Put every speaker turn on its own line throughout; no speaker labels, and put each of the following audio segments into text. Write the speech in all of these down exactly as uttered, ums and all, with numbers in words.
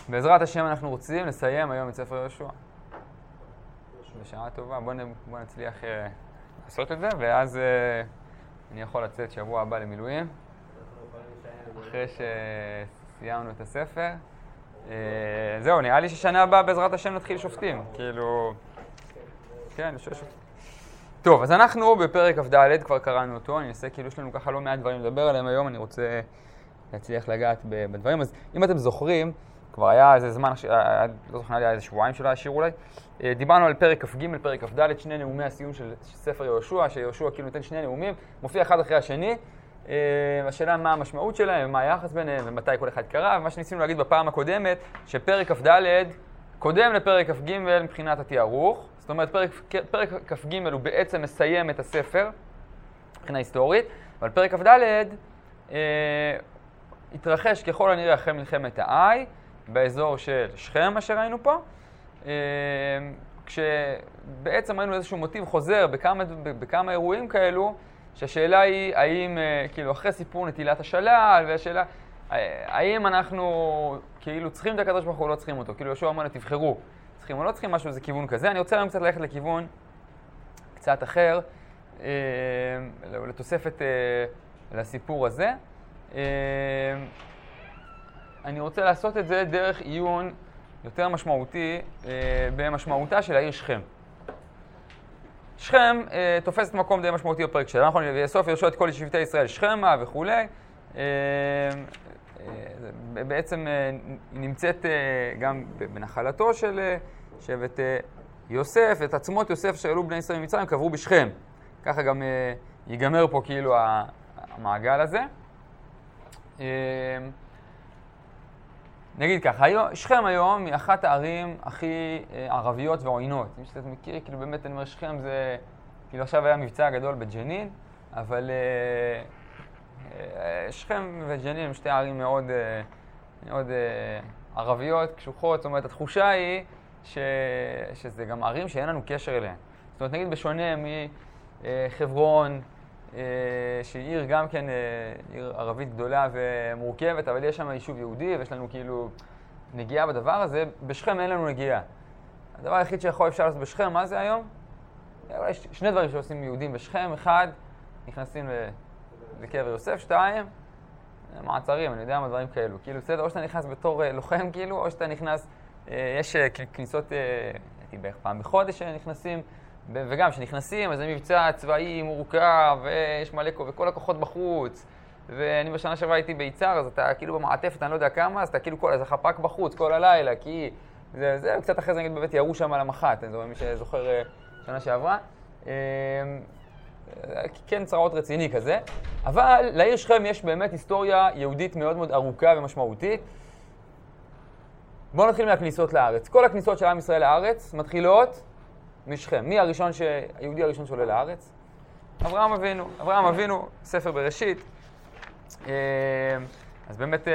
בעזרת השם אנחנו רוצים לסיים היום את ספר יהושע. בשעה טובה, בואו בוא נצליח uh, לעשות את זה, ואז uh, אני יכול לצאת שבוע הבא למילואים, אחרי שסיימנו את הספר. Uh, זהו, נראה לי ששנה הבאה בעזרת השם נתחיל שופטים, כאילו... כן, שופטים. טוב, אז אנחנו בפרק כ"ד, כבר קראנו אותו, אני אעשה כאילו יש לנו ככה לא מעט דברים לדבר עליהם היום, אני רוצה להצליח לגעת בדברים. אז אם אתם זוכרים, כבר היה איזה זמן, לא זוכר, היה איזה שבועיים שלא השיר אולי, דיברנו על פרק כ"ג, פרק כ"ד, שני נאומי הסיום של ספר יהושע, שיהושע כאילו נותן שני נאומים, מופיע אחד אחרי השני, השאלה מה המשמעות שלהם, מה היחס ביניהם ומתי כל אחד קרא, ומה שניסינו להגיד בפעם הקודמת, שפרק כ"ד קודם לפרק כ"ג מבחינת התיארוך, זאת אומרת פרק, פרק כ"ג הוא בעצם מסיים את הספר מבחינה היסטורית, אבל פרק כ"ד אה, התרחש ככל הנראה אחרי מלחמת האי, באזור של שכם, מה שראינו פה, כשבעצם ראינו איזשהו מוטיב חוזר בכמה, בכמה אירועים כאלו, שהשאלה היא האם, כאילו, אחרי סיפור נטילת השלל, והשאלה, האם אנחנו כאילו צריכים את הקדוש ברוך הוא או לא צריכים אותו? כאילו, יהושע אמר, תבחרו, צריכים או לא צריכים משהו, זה כיוון כזה. אני רוצה היום קצת ללכת לכיוון קצת אחר, לתוספת לסיפור הזה. אני רוצה לעשות את זה דרך עיון יותר משמעותי אה, במשמעותה של העיר שכם. שכם אה, תופסת מקום די משמעותי בפרק שלה. אנחנו בסוף יהושע את כל שבטי ישראל שכמה וכו'. אה, אה, בעצם אה, היא נמצאת אה, גם בנחלתו של אה, שבט אה, יוסף, את עצמות יוסף שעלו בני ישראל ממצרים קברו בשכם. ככה גם אה, ייגמר פה כאילו המעגל הזה. אה, נגיד ככה, שכם היום היא אחת הערים הכי ערביות ועוינות. מי שאתה מכיר, כאילו באמת אני אומר שכם זה, כאילו עכשיו היה מבצע גדול בג'נין, אבל שכם וג'נין הם שתי ערים מאוד, מאוד ערביות, קשוחות. זאת אומרת, התחושה היא ש, שזה גם ערים שאין לנו קשר אליהן. זאת אומרת, נגיד בשונה מחברון, שהיא עיר גם כן עיר ערבית גדולה ומורכבת, אבל יש שם יישוב יהודי ויש לנו כאילו נגיעה בדבר הזה. בשכם אין לנו נגיעה. הדבר היחיד שיכול אפשר לעשות בשכם, מה זה היום? יש שני דברים שעושים יהודים בשכם. אחד, נכנסים לקבר יוסף. שתיים, מעצרים, אני יודע מה דברים כאלו. כאילו, בסדר, או שאתה נכנס בתור לוחם כאילו, או שאתה נכנס, יש כניסות, הייתי בערך פעם בחודש שנכנסים, וגם כשנכנסים, אז זה מבצע צבאי מורכב, ויש מלא, וכל הכוחות בחוץ. ואני בשנה שעברה הייתי ביצהר, אז אתה כאילו במעטפת, אני לא יודע כמה, אז אתה כאילו כל, אז החפ"ק בחוץ כל הלילה, כי זה, זה, קצת אחרי זה נגיד באמת ירו שם על המח"ט, אני זוכר, מי שזוכר שנה שעברה. כן, צרעות רציני כזה. אבל לעיר שכם יש באמת היסטוריה יהודית מאוד מאוד ארוכה ומשמעותית. בואו נתחיל מהכניסות לארץ. כל הכניסות של עם ישראל לארץ מתחילות משכם. מי הראשון, היהודי הראשון שעולה לארץ? אברהם אבינו. אברהם אבינו, ספר בראשית. אז באמת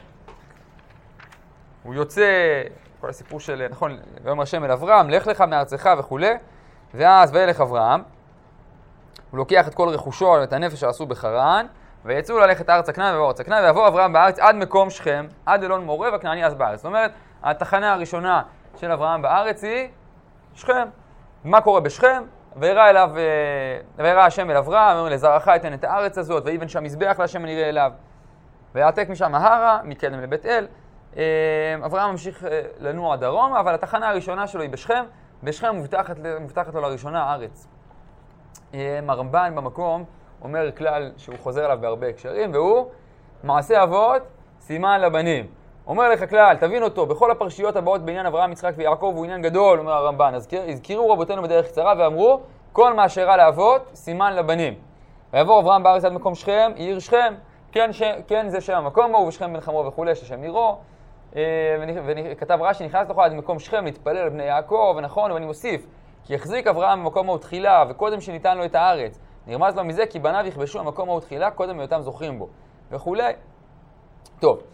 הוא יוצא, כל הסיפור של, נכון, ויאמר השם אל אברהם, לך לך מארצך וכו'. ואז וילך אברהם, הוא לוקח את כל רכושו ואת הנפש שעשו בחרן, ויצאו ללכת ארץ הכנען ויעבור ארץ הכנען, ויעבור אברהם בארץ עד מקום שכם, עד אלון מורה והכנעני אז בארץ. זאת אומרת, התחנה הראשונה של אברהם בארץ היא שכם. מה קורה בשכם? וירא אליו, וירא השם אל אברהם, אומר לזרעך אתן את הארץ הזאת, ויבן שם מזבח להשם הנראה אליו. ויעתק משם ההרה, מקדם לבית אל. אברהם ממשיך לנוע דרומה, אבל התחנה הראשונה שלו היא בשכם. בשכם מובטחת, מובטחת לו לראשונה הארץ. הרמב"ן במקום אומר כלל שהוא חוזר עליו בהרבה הקשרים, והוא מעשה אבות, סימן לבנים. אומר לך כלל, תבין אותו, בכל הפרשיות הבאות בעניין אברהם, יצחק ויעקב הוא עניין גדול, אומר הרמב"ן. אז הזכירו רבותינו בדרך קצרה ואמרו, כל מה שאירע לאבות, סימן לבנים. ויעבור אברהם בארץ עד מקום שכם, עיר שכם, כן, ש... כן זה שם המקום הוא, ושכם בן חמור וכו', ששם עירו. וכתב רש"י, נכנס לך עד מקום שכם, להתפלל על בני יעקב, ונכון, ואני מוסיף, כי החזיק אברהם במקום הוא תחילה, וקודם שניתן לו את הארץ. נרמז לו מזה, כי בניו יכבשו המקום הוא תחילה, קודם היותם זוכרים בו, וכו'. טוב.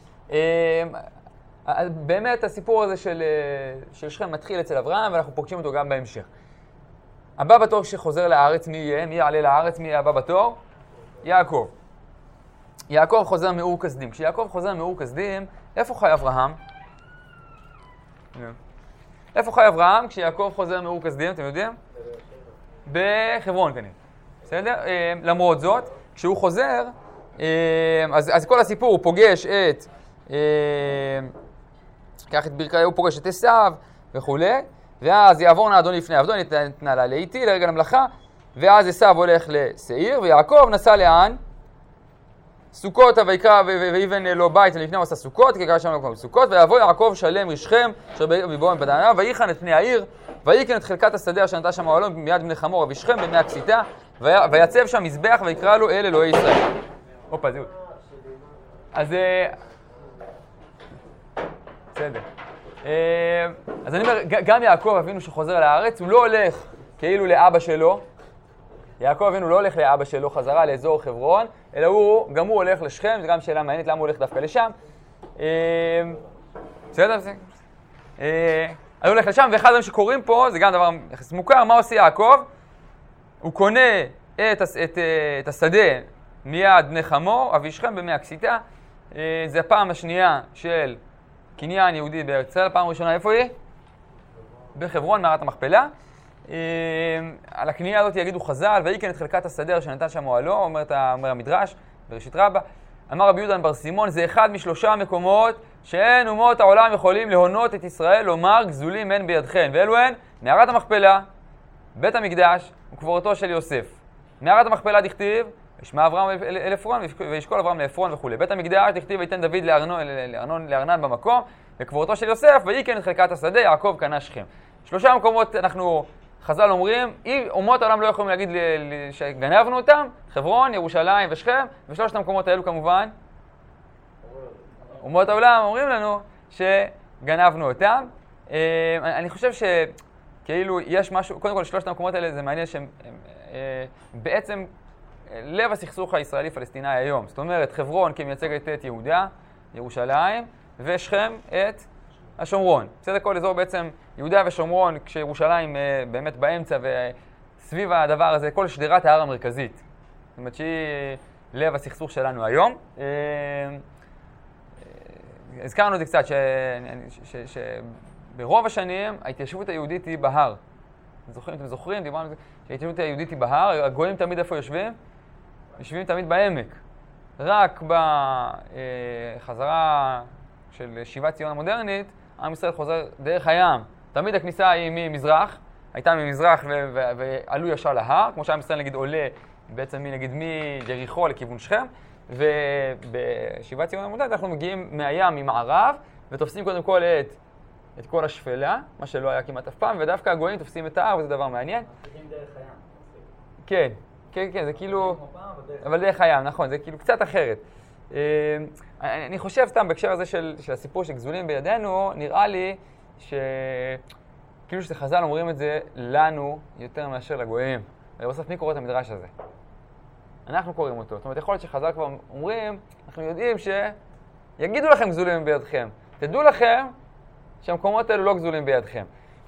באמת הסיפור הזה של, של שכם מתחיל אצל אברהם, ואנחנו פוגשים אותו גם בהמשך. הבא בתור שחוזר לארץ, מי יהיה? מי יעלה לארץ? מי יהיה הבא בתור? יעקב. יעקב חוזר מאור כסדים. כשיעקב חוזר מאור כסדים, איפה חי אברהם? איפה חי אברהם כשיעקב חוזר מאור כשדים, אתם יודעים? בחברון כנראה. בסדר? למרות זאת, כשהוא חוזר, אז, אז כל הסיפור, הוא פוגש את, קח את ברכיה, הוא פוגש את עשיו וכו', ואז יעבור נא אדון לפני עבדו, נתנה לה לאיתי, לרגע למלאכה, ואז עשיו הולך לשעיר, ויעקב נסע לאן? סוכות, ויקרא ויבן לו בית, ולפני הוא עשה סוכות, כי קרא שם למקום סוכות, ויבוא יעקב שלם רשכם, אשר בבואו מבדעניו, ויחן את פני העיר, ויקן את חלקת השדה אשר נטע שם אוהלו מיד בני חמור אבישכם במי הקציתה, ויצב שם מזבח ויקרא לו אל אלוהי ישראל. הופה, זהו. אז בסדר. אז אני אומר, גם יעקב אבינו שחוזר לארץ, הוא לא הולך כאילו לאבא שלו, יעקב אבינו לא הולך לאבא שלו חזרה לאזור חברון, אלא הוא, גם הוא הולך לשכם, זו גם שאלה מעניינת למה הוא הולך דווקא לשם. בסדר? זה? אז הוא הולך לשם, ואחד הדברים שקוראים פה, זה גם דבר יחס מוכר, מה עושה יעקב? הוא קונה את, את, את השדה מיד בני חמור, אבישכם במי הקציתה. זה הפעם השנייה של קניין יהודי בארץ ישראל, הפעם הראשונה איפה היא? בחברון, מערת המכפלה. על הקנייה הזאת יגידו חז"ל, ויקן את חלקת השדה שנתן שם אוהלו, אומר, אומר המדרש, בראשית רבה. אמר רבי יהודה בר סימון, זה אחד משלושה מקומות שאין אומות העולם יכולים להונות את ישראל, לומר גזולים הן בידכן. ואלו הן מערת המכפלה, בית המקדש וקבורתו של יוסף. מערת המכפלה דכתיב, ישמע אברהם אל עפרון וישקול אברהם לעפרון וכו'. בית המקדש דכתיב ויתן דוד לארנון, לארנן במקום, וקבורתו של יוסף, ויקן את חלקת השדה, יעקב קנה שכם. שלושה מקומות אנחנו, חז"ל אומרים, אומות העולם לא יכולים להגיד שגנבנו אותם, חברון, ירושלים ושכם, ושלושת המקומות האלו כמובן, אומות העולם אומרים לנו שגנבנו אותם. אני חושב שכאילו יש משהו, קודם כל שלושת המקומות האלה זה מעניין שהם בעצם לב הסכסוך הישראלי-פלסטיני היום. זאת אומרת, חברון כמייצגת את יהודה, ירושלים, ושכם את השומרון. בסדר, כל אזור בעצם יהודה ושומרון, כשירושלים באמת באמצע וסביב הדבר הזה, כל שדרת ההר המרכזית. זאת אומרת שהיא לב הסכסוך שלנו היום. הזכרנו את זה קצת, שברוב השנים ההתיישבות היהודית היא בהר. אתם זוכרים? דיברנו על זה, שההתיישבות היהודית היא בהר, הגויים תמיד איפה יושבים? יושבים תמיד בעמק. רק בחזרה של שיבת ציון המודרנית, עם ישראל חוזר דרך הים. תמיד הכניסה היא ממזרח, הייתה ממזרח ועלו ישר להר, כמו שעם ישראל נגיד עולה בעצם נגיד מיריחו לכיוון שכם, ובשיבת ציון המודרנית אנחנו מגיעים מהים ממערב, ותופסים קודם כל את, את כל השפלה, מה שלא היה כמעט אף פעם, ודווקא הגויים תופסים את ההר, וזה דבר מעניין.
מגיעים דרך הים.
כן, כן, כן, זה כאילו, אבל דרך הים, נכון, זה כאילו קצת אחרת. אני חושב סתם בהקשר הזה של, של הסיפור של גזולים בידינו, נראה לי שכאילו שחז"ל אומרים את זה לנו יותר מאשר לגויים. הרי בסוף מי קורא את המדרש הזה? אנחנו קוראים אותו. זאת אומרת, יכול להיות שחז"ל כבר אומרים, אנחנו יודעים שיגידו לכם גזולים בידכם. תדעו לכם שהמקומות האלו לא גזולים בידכם.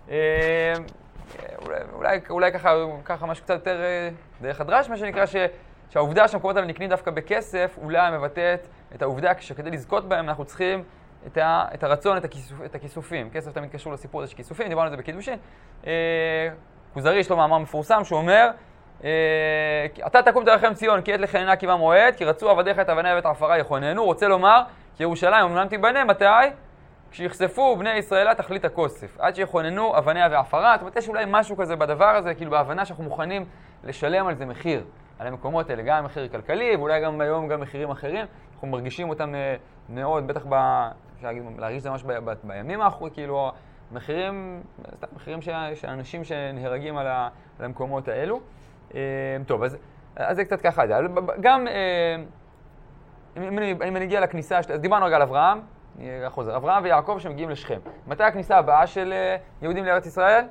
אולי, אולי, אולי ככה, ככה משהו קצת יותר דרך הדרש, מה שנקרא ש... שהעובדה שהמקומות האלה נקנים דווקא בכסף, אולי מבטאת את העובדה שכדי לזכות בהם אנחנו צריכים את, ה, את הרצון, את, הכיסופ, את הכיסופים. כסף תמיד קשור לסיפור הזה של כיסופים, דיברנו על זה בקידושין. אה, כוזרי יש לו מאמר מפורסם שאומר, אה, אתה תקום תרחם ציון, כי עת לחננה קיבה מועד, כי רצו עבדיך את אבניה ואת העפרה יכוננו. רוצה לומר, כי ירושלים אמנם תיבנה, מתי? כשיחשפו בני ישראלה תכלית הכוסף, עד שיכוננו אבניה ועפרה. זאת אומרת, יש אולי משהו כזה בדבר הזה, כאילו בהבנה שאנחנו מוכנים לשלם על זה מחיר. על המקומות האלה, גם מחיר כלכלי, ואולי גם היום גם מחירים אחרים. אנחנו מרגישים אותם מאוד, בטח ב... אפשר להגיד, להרגיש זה ממש ב... ב... בימים האחרונים, כאילו, מחירים, מחירים שאנשים שנהרגים על, ה... על המקומות האלו. טוב, אז, אז זה קצת ככה. גם, אם אני, אם אני אגיע לכניסה, אז דיברנו רגע על אברהם, חוזר, אברהם ויעקב שמגיעים לשכם. מתי הכניסה הבאה של יהודים לארץ ישראל?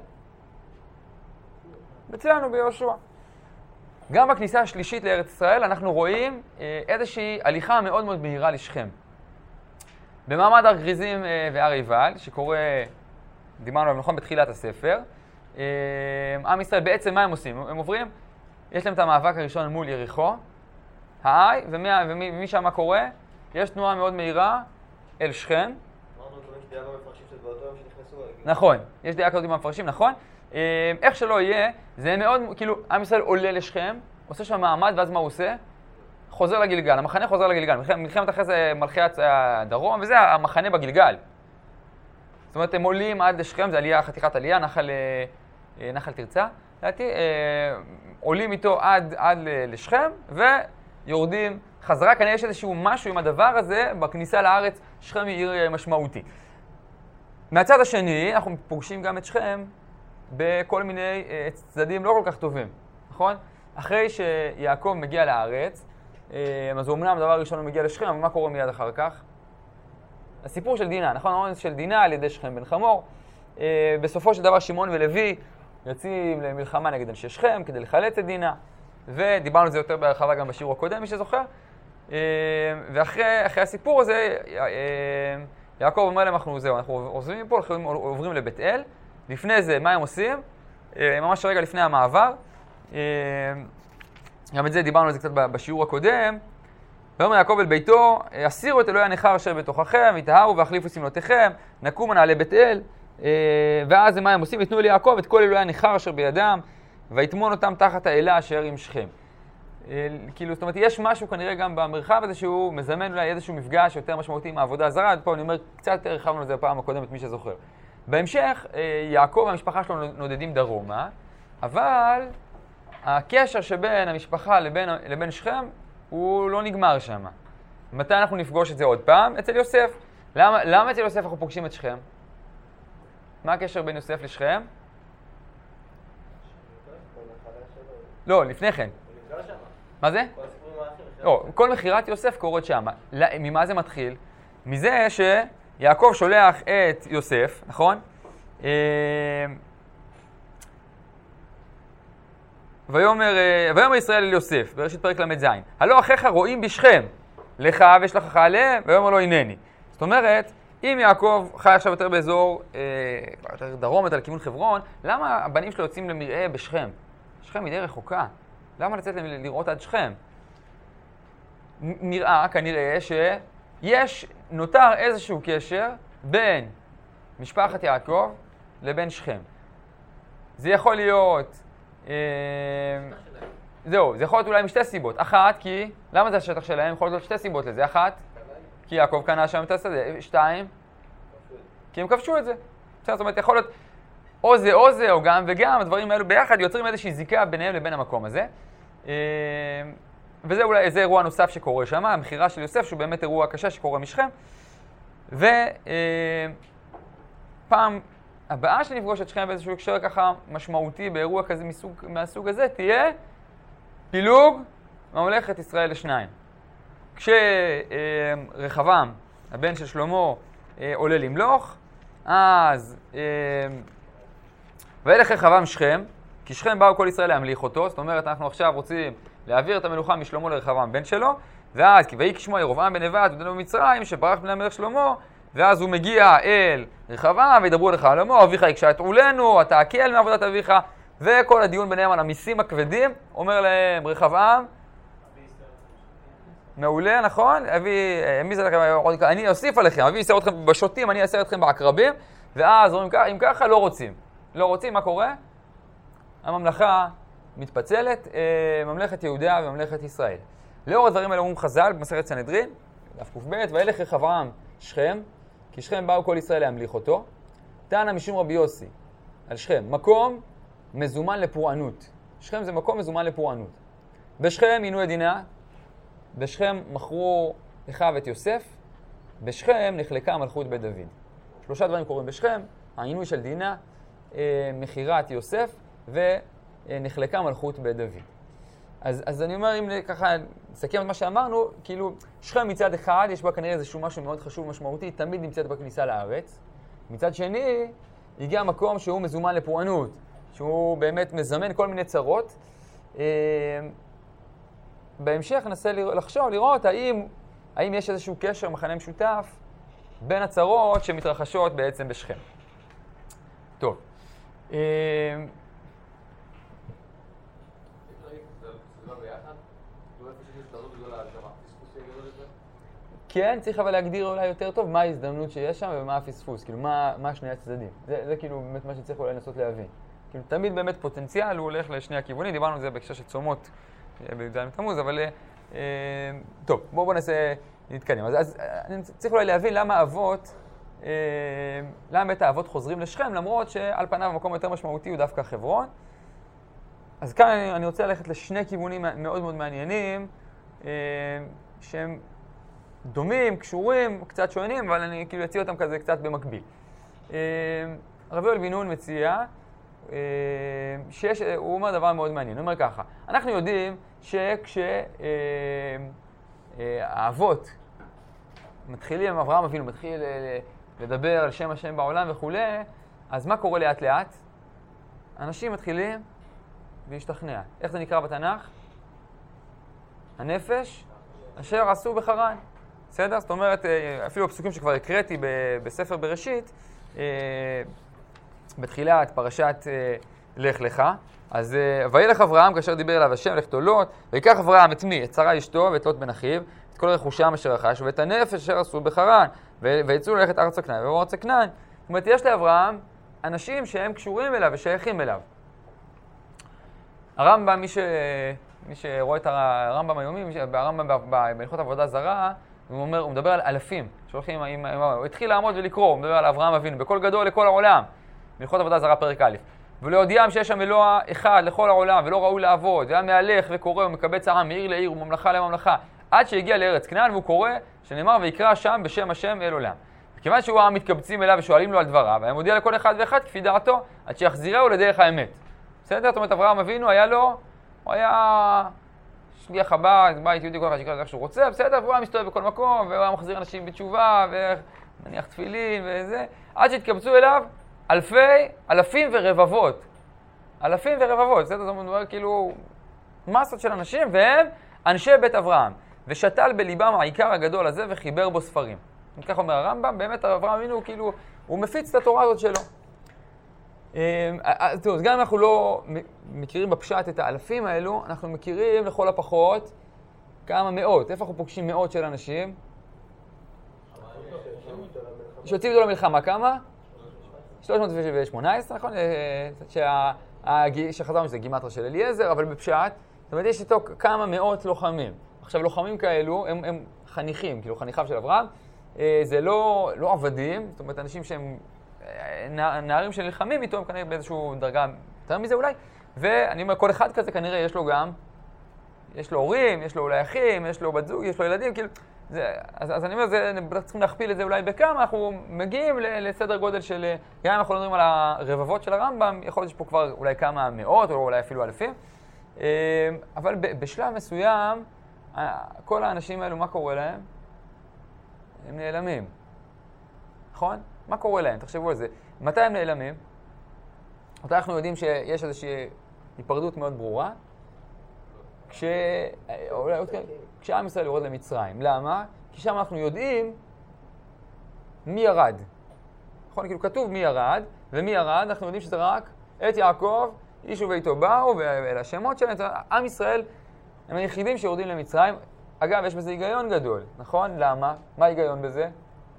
אצלנו ביהושע. גם בכניסה השלישית לארץ ישראל אנחנו רואים אה, איזושהי הליכה מאוד מאוד מהירה לשכם. במעמד הר גריזים אה, והר עיבל, שקורה, דיברנו עליו נכון בתחילת הספר, אה, עם ישראל בעצם מה הם עושים? הם עוברים, יש להם את המאבק הראשון מול יריחו, האי, ומשם מה קורה? יש תנועה מאוד מהירה אל שכם.
מה אמרנו דברים שדעה במפרשים שזה באותו יום שנכנסו.
נכון, יש דעה כזאת עם המפרשים, נכון? איך שלא יהיה, זה מאוד, כאילו, עם ישראל עולה לשכם, עושה שם מעמד, ואז מה הוא עושה? חוזר לגלגל, המחנה חוזר לגלגל, מלחמת אחרי זה מלכי הדרום, וזה המחנה בגלגל. זאת אומרת, הם עולים עד לשכם, זה עלייה, חתיכת עלייה, נחל, נחל תרצה, לדעתי, עולים איתו עד, עד לשכם, ויורדים חזרה. כנראה יש איזשהו משהו עם הדבר הזה, בכניסה לארץ, שכם היא עיר משמעותי. מהצד השני, אנחנו פוגשים גם את שכם בכל מיני צדדים לא כל כך טובים, נכון? אחרי שיעקב מגיע לארץ, אז אומנם הדבר הראשון הוא מגיע לשכם, אבל מה קורה מיד אחר כך? הסיפור של דינה, נכון? האונס של דינה על ידי שכם בן חמור. בסופו של דבר שמעון ולוי יוצאים למלחמה נגד אנשי שכם כדי לחלץ את דינה, ודיברנו על זה יותר בהרחבה גם בשיעור הקודם, מי שזוכר. ואחרי אחרי הסיפור הזה, יעקב אומר להם, אנחנו זהו, אנחנו עוזבים מפה, אנחנו עוברים לבית אל. לפני זה, מה הם עושים? ממש רגע לפני המעבר. גם את זה דיברנו על זה קצת בשיעור הקודם. ואומר יעקב אל ביתו, הסירו את אלוהי הנכר אשר בתוככם, יטהרו והחליפו שמלותיכם, נקומו נעלה בית אל. ואז מה הם עושים? יתנו אל יעקב את כל אלוהי הנכר אשר בידם, ויטמון אותם תחת האלה אשר עם שכם. כאילו, זאת אומרת, יש משהו כנראה גם במרחב הזה שהוא מזמן אולי איזשהו מפגש יותר משמעותי עם העבודה הזרה. פה אני אומר, קצת יותר הרחבנו על זה בפעם הקודמת, מי שזוכר. בהמשך, יעקב והמשפחה שלו נודדים דרומה, אבל הקשר שבין המשפחה לבין, לבין שכם הוא לא נגמר שם. מתי אנחנו נפגוש את זה עוד פעם? אצל יוסף. למה, למה אצל יוסף אנחנו פוגשים את שכם? מה הקשר בין יוסף לשכם? לא, לפני כן. מה זה? לא, כל מכירת יוסף קורית שם. ממה זה מתחיל? מזה שיעקב שולח את יוסף, נכון? ויאמר, ויאמר ישראל אל יוסף, בראשית פרק למד זין, הלא אחיך רואים בשכם, לך ושלחך עליהם, ויאמר לו הנני. זאת אומרת, אם יעקב חי עכשיו יותר באזור, אה, יותר דרום, יותר לכיוון חברון, למה הבנים שלו יוצאים למרעה בשכם? שכם היא די רחוקה. למה לצאת לראות עד שכם? נראה כנראה שיש, נותר איזשהו קשר בין משפחת יעקב לבין שכם. זה יכול להיות, אה, זהו, זה יכול להיות אולי משתי סיבות. אחת, כי, למה זה השטח שלהם? יכול להיות שתי סיבות לזה. אחת, כי יעקב קנה שם את השדה. שתיים, כי הם כבשו את זה. זאת אומרת, יכול להיות או זה או זה, או גם וגם, הדברים האלו ביחד יוצרים איזושהי זיקה ביניהם לבין המקום הזה. וזה אולי איזה אירוע נוסף שקורה שם, המכירה של יוסף, שהוא באמת אירוע קשה שקורה משכם. ופעם הבאה שנפגוש את שכם באיזשהו הקשר ככה משמעותי באירוע כזה מסוג, מהסוג הזה, תהיה פילוג ממלכת ישראל לשניים. כשרחבעם, הבן של שלמה, עולה למלוך, אז וילך רחבעם שכם, כי שכם באו כל ישראל להמליך אותו, זאת אומרת, אנחנו עכשיו רוצים להעביר את המלוכה משלמה לרחבעם בן שלו, ואז, כי ויהי כשמו ירבעם בן נבט, ודנו במצרים, שברח בני המלך שלמה, ואז הוא מגיע אל רחבעם, וידברו לך על עמו, אביך יקשה את עולנו, אתה הקל מעבודת אביך, וכל הדיון ביניהם על המיסים הכבדים, אומר להם רחבעם, מעולה, נכון? אבי, מי זה לכם? אני אוסיף עליכם, אבי יסר אתכם בשוטים, אני אסר אתכם בעקרבים, ואז אומרים ככה, אם ככה לא רוצים. לא רוצים, מה קורה? הממלכה מתפצלת, ממלכת יהודה וממלכת ישראל. לאור הדברים האלה אומרים חז"ל במסכת סנהדרין, דף ק"ב, וילך רחבעם שכם, כי שכם באו כל ישראל להמליך אותו. טענה משום רבי יוסי על שכם, מקום מזומן לפורענות. שכם זה מקום מזומן לפורענות. בשכם עינו את דינה, בשכם מכרו אחיו את יוסף, בשכם נחלקה מלכות בית דוד. שלושה דברים קורים בשכם, העינוי של דינה, מכירת יוסף ונחלקה מלכות בית דוד. אז, אז אני אומר, אם ככה נסכם את מה שאמרנו, כאילו שכם מצד אחד, יש בה כנראה איזשהו משהו מאוד חשוב ומשמעותי, תמיד נמצאת בכניסה לארץ. מצד שני, הגיע מקום שהוא מזומן לפורענות, שהוא באמת מזמן כל מיני צרות. בהמשך ננסה לחשוב, לראות האם, האם יש איזשהו קשר, מחנה משותף, בין הצרות שמתרחשות בעצם בשכם. טוב. כן, צריך אבל להגדיר אולי יותר טוב מה ההזדמנות שיש שם ומה הפספוס, כאילו מה, מה שני הצדדים. זה, זה כאילו באמת מה שצריך אולי לנסות להבין. כאילו תמיד באמת פוטנציאל הוא הולך לשני הכיוונים, דיברנו על זה בהקשר של צומות בי"ז בתמוז, אבל אה, טוב, בואו בוא ננסה להתקדם. אז, אז אני צריך אולי להבין למה אבות, אה, למה באמת האבות חוזרים לשכם, למרות שעל פניו המקום יותר משמעותי הוא דווקא חברון. אז כאן אני, אני רוצה ללכת לשני כיוונים מאוד מאוד מעניינים, אה, שהם דומים, קשורים, קצת שונים, אבל אני כאילו אציע אותם כזה קצת במקביל. רבי יואל בן נון מציע, שיש, הוא אומר דבר מאוד מעניין, הוא אומר ככה, אנחנו יודעים שכשהאבות מתחילים, אברהם אבינו מתחיל לדבר על שם השם בעולם וכו', אז מה קורה לאט לאט? אנשים מתחילים להשתכנע. איך זה נקרא בתנ"ך? הנפש אשר עשו בחרן. בסדר? זאת אומרת, אפילו הפסוקים שכבר הקראתי בספר בראשית, בתחילת פרשת לך לך, אז וילך אברהם כאשר דיבר אליו השם לך תולות, ויקח אברהם את מי? את שרה אשתו ואת לוט בן אחיו, את כל רכושם אשר רכש, ואת הנפש אשר עשו בחרן, ויצאו ללכת ארצה כנען, ובאו ארצה כנען. זאת אומרת, יש לאברהם אנשים שהם קשורים אליו ושייכים אליו. הרמב"ם, מי ש... מי שרואה את הרמב"ם היומי, הרמב"ם בהלכות עבודה זרה, הוא אומר, הוא מדבר על אלפים שהולכים, עם, עם, הוא התחיל לעמוד ולקרוא, הוא מדבר על אברהם אבינו, בכל גדול לכל העולם, בהלכות עבודה זרה פרק א', ולהודיעם שיש שם אלוה אחד לכל העולם, ולא ראוי לעבוד, והיה מהלך וקורא ומקבץ העם מעיר לעיר וממלכה לממלכה, עד שהגיע לארץ כנען, והוא קורא, שנאמר, ויקרא שם בשם השם אל עולם. וכיוון שהוא העם מתקבצים אליו ושואלים לו על דבריו, והם מודיע לכל אחד ואחד כפי דעתו, עד שיחזירהו לדרך האמת. בסדר? זאת אומרת, אברהם אבינו היה לו, הוא היה שליח חב"ד, בית יהודי כל אחד שיקרא איך שהוא רוצה, בסדר, והוא היה מסתובב בכל מקום, והוא היה מחזיר אנשים בתשובה, ומניח תפילין וזה, עד שהתקבצו אליו אלפי, אלפים ורבבות. אלפים ורבבות, בסדר? זאת אומרת, כאילו, מסות של אנשים, והם אנשי בית אברהם. ושתל בליבם העיקר הגדול הזה וחיבר בו ספרים. כך אומר הרמב"ם, באמת אברהם אבינו, כאילו, הוא מפיץ את התורה הזאת שלו. אז גם אם אנחנו לא מכירים בפשט את האלפים האלו, אנחנו מכירים לכל הפחות כמה מאות. איפה אנחנו פוגשים מאות של אנשים? שיוצאים איתו למלחמה, כמה? שלוש מאות ושמונה עשרה, נכון? שחזרנו שזה גימטרה של אליעזר, אבל בפשט, זאת אומרת, יש איתו כמה מאות לוחמים. עכשיו, לוחמים כאלו הם, הם חניכים, כאילו חניכיו של אברהם. זה לא, לא עבדים, זאת אומרת, אנשים שהם נערים שנלחמים איתו, הם כנראה באיזושהי דרגה יותר מזה אולי. ואני אומר, כל אחד כזה כנראה יש לו גם, יש לו הורים, יש לו אולי אחים, יש לו בת זוג, יש לו ילדים, כאילו, זה, אז, אז אני אומר, זה, צריכים להכפיל את זה אולי בכמה, אנחנו מגיעים לסדר גודל של, גם אם אנחנו מדברים על הרבבות של הרמב"ם, יכול להיות שפה כבר אולי כמה מאות, או אולי אפילו אלפים, אבל בשלב מסוים, כל האנשים האלו, מה קורה להם? הם נעלמים, נכון? מה קורה להם? תחשבו על זה. מתי הם נעלמים? מתי אנחנו יודעים שיש איזושהי היפרדות מאוד ברורה? כש... כשעם ישראל יורד למצרים. למה? כי שם אנחנו יודעים מי ירד. נכון? כאילו כתוב מי ירד, ומי ירד, אנחנו יודעים שזה רק את יעקב, איש וביתו באו, ואלה השמות שלהם. עם ישראל הם היחידים שיורדים למצרים. אגב, יש בזה היגיון גדול, נכון? למה? מה ההיגיון בזה?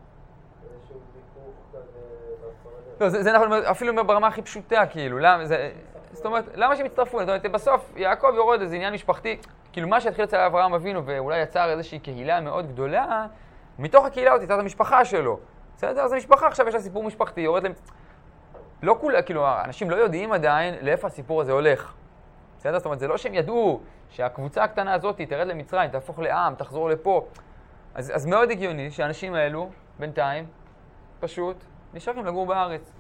לא, זה, זה נכון, אפילו ברמה הכי פשוטה, כאילו, למה, זה, זאת אומרת, למה שהם הצטרפו? זאת אומרת, בסוף יעקב יורד איזה עניין משפחתי, כאילו מה שהתחיל אצל אברהם אבינו ואולי יצר איזושהי קהילה מאוד גדולה, מתוך הקהילה הזאת יצא את המשפחה שלו. בסדר? אז המשפחה עכשיו יש לה סיפור משפחתי, יורד להם... לא כולה, כאילו, אנשים לא יודעים עדיין לאיפה הסיפור הזה הולך. בסדר? זאת אומרת, זה לא שהם ידעו שהקבוצה הקטנה הזאת תרד למצרים, תהפוך לעם, תחזור לפה. אז, אז מאוד הגיוני שהאנשים האלו, בינתיים, פשוט, נשארים לגור בארץ.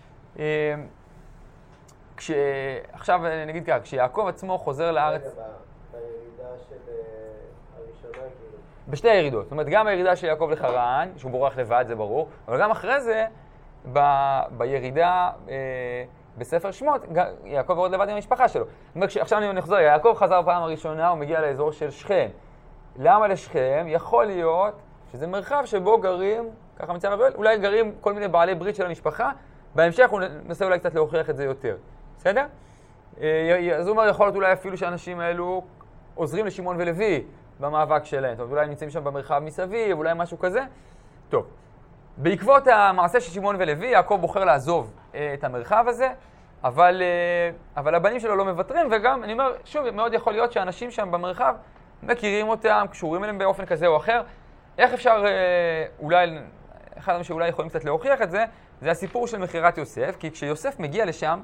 כש... עכשיו נגיד כך, כשיעקב עצמו חוזר לארץ...
רגע, בירידה של הראשונה, כאילו...
בשתי הירידות. זאת אומרת, גם הירידה של יעקב לחרן, שהוא בורח לבד, זה ברור, אבל גם אחרי זה, ב... בירידה אה, בספר שמות, יעקב יורד לבד עם המשפחה שלו. זאת אומרת, עכשיו אני נחזור, יעקב חזר פעם הראשונה, הוא מגיע לאזור של שכם. למה לשכם? יכול להיות שזה מרחב שבו גרים, ככה מצא רבי יואל, אולי גרים כל מיני בעלי ברית של המשפחה, בהמשך הוא ננסה אולי קצת להוכיח את זה יותר. בסדר? אז הוא אומר, יכול להיות אולי אפילו שהאנשים האלו עוזרים לשמעון ולוי, במאבק שלהם. טוב, אולי הם נמצאים שם במרחב מסביב, אולי משהו כזה. טוב, בעקבות המעשה של שמעון ולוי, יעקב בוחר לעזוב את המרחב הזה, אבל, אבל הבנים שלו לא מוותרים, וגם, אני אומר, שוב, מאוד יכול להיות שאנשים שם במרחב מכירים אותם, קשורים אליהם באופן כזה או אחר. איך אפשר, אולי, אחד הדברים שאולי יכולים קצת להוכיח את זה, זה הסיפור של מכירת יוסף, כי כשיוסף מגיע לשם,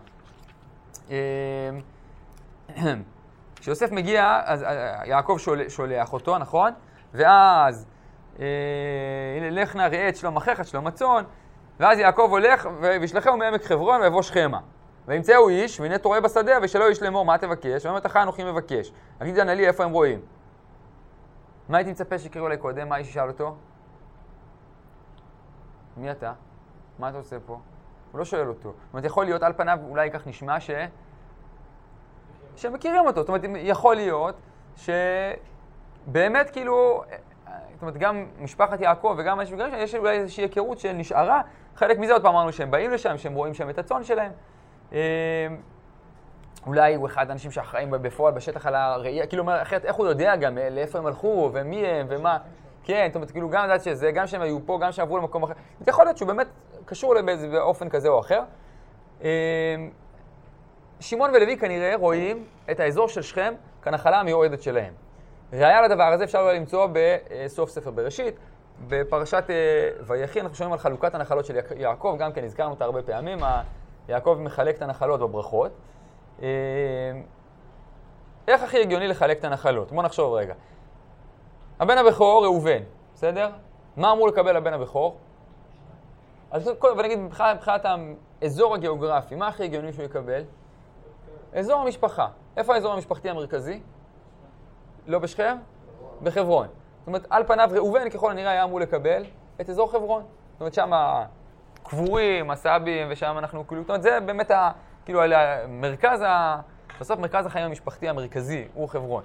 כשיוסף מגיע, אז יעקב שולח אותו, נכון? ואז, הנה, לך נא ראה את שלום אחיך, את שלום הצאן, ואז יעקב הולך וישלחהו מעמק חברון ויבוא שכמה. וימצאו איש, והנה תורה בשדה, ושלא איש לאמור, מה תבקש? ואומר, אחי אנוכי מבקש. אגיד אנא לי, איפה הם רואים? מה הייתי מצפה שיקראו לי קודם? מה איש ישאל אותו? מי אתה? מה אתה עושה פה? הוא לא שואל אותו. זאת אומרת, יכול להיות, על פניו אולי כך נשמע ש... שמכירים אותו. זאת אומרת, יכול להיות שבאמת כאילו, זאת אומרת, גם משפחת יעקב וגם אנשים וגם יש אולי איזושהי היכרות שנשארה. חלק מזה עוד פעם אמרנו שהם באים לשם, שהם רואים שם את הצאן שלהם. אולי הוא אחד האנשים שאחראים בפועל בשטח על הראייה, כאילו אומר, אחרת איך הוא יודע גם לאיפה הם הלכו ומי הם ומה. כן, זאת אומרת, כאילו גם לדעת שזה, גם שהם היו פה, גם שהם עברו למקום אחר. זה יכול להיות שהוא באמת קשור באופן כזה או אחר. שמעון ולוי כנראה רואים את האזור של שכם כנחלה המיועדת שלהם. ראיה לדבר הזה אפשר למצוא בסוף ספר בראשית. בפרשת ויחי אנחנו שומעים על חלוקת הנחלות של יעקב, גם כן הזכרנו אותה הרבה פעמים. יעקב מחלק את הנחלות בברכות. איך הכי הגיוני לחלק את הנחלות? בואו נחשוב רגע. הבן הבכור ראובן, בסדר? מה אמור לקבל הבן הבכור? אז נגיד מבחינת האזור הגיאוגרפי, מה הכי הגיוני שהוא יקבל? אזור המשפחה. איפה האזור המשפחתי המרכזי? לא בשכם? בחברון. זאת אומרת, על פניו ראובן ככל הנראה היה אמור לקבל את אזור חברון. זאת אומרת, שם הקבורים, הסבים, ושם אנחנו, כאילו, זאת אומרת, זה באמת ה... כאילו, מרכז ה... בסוף מרכז החיים המשפחתי המרכזי הוא חברון.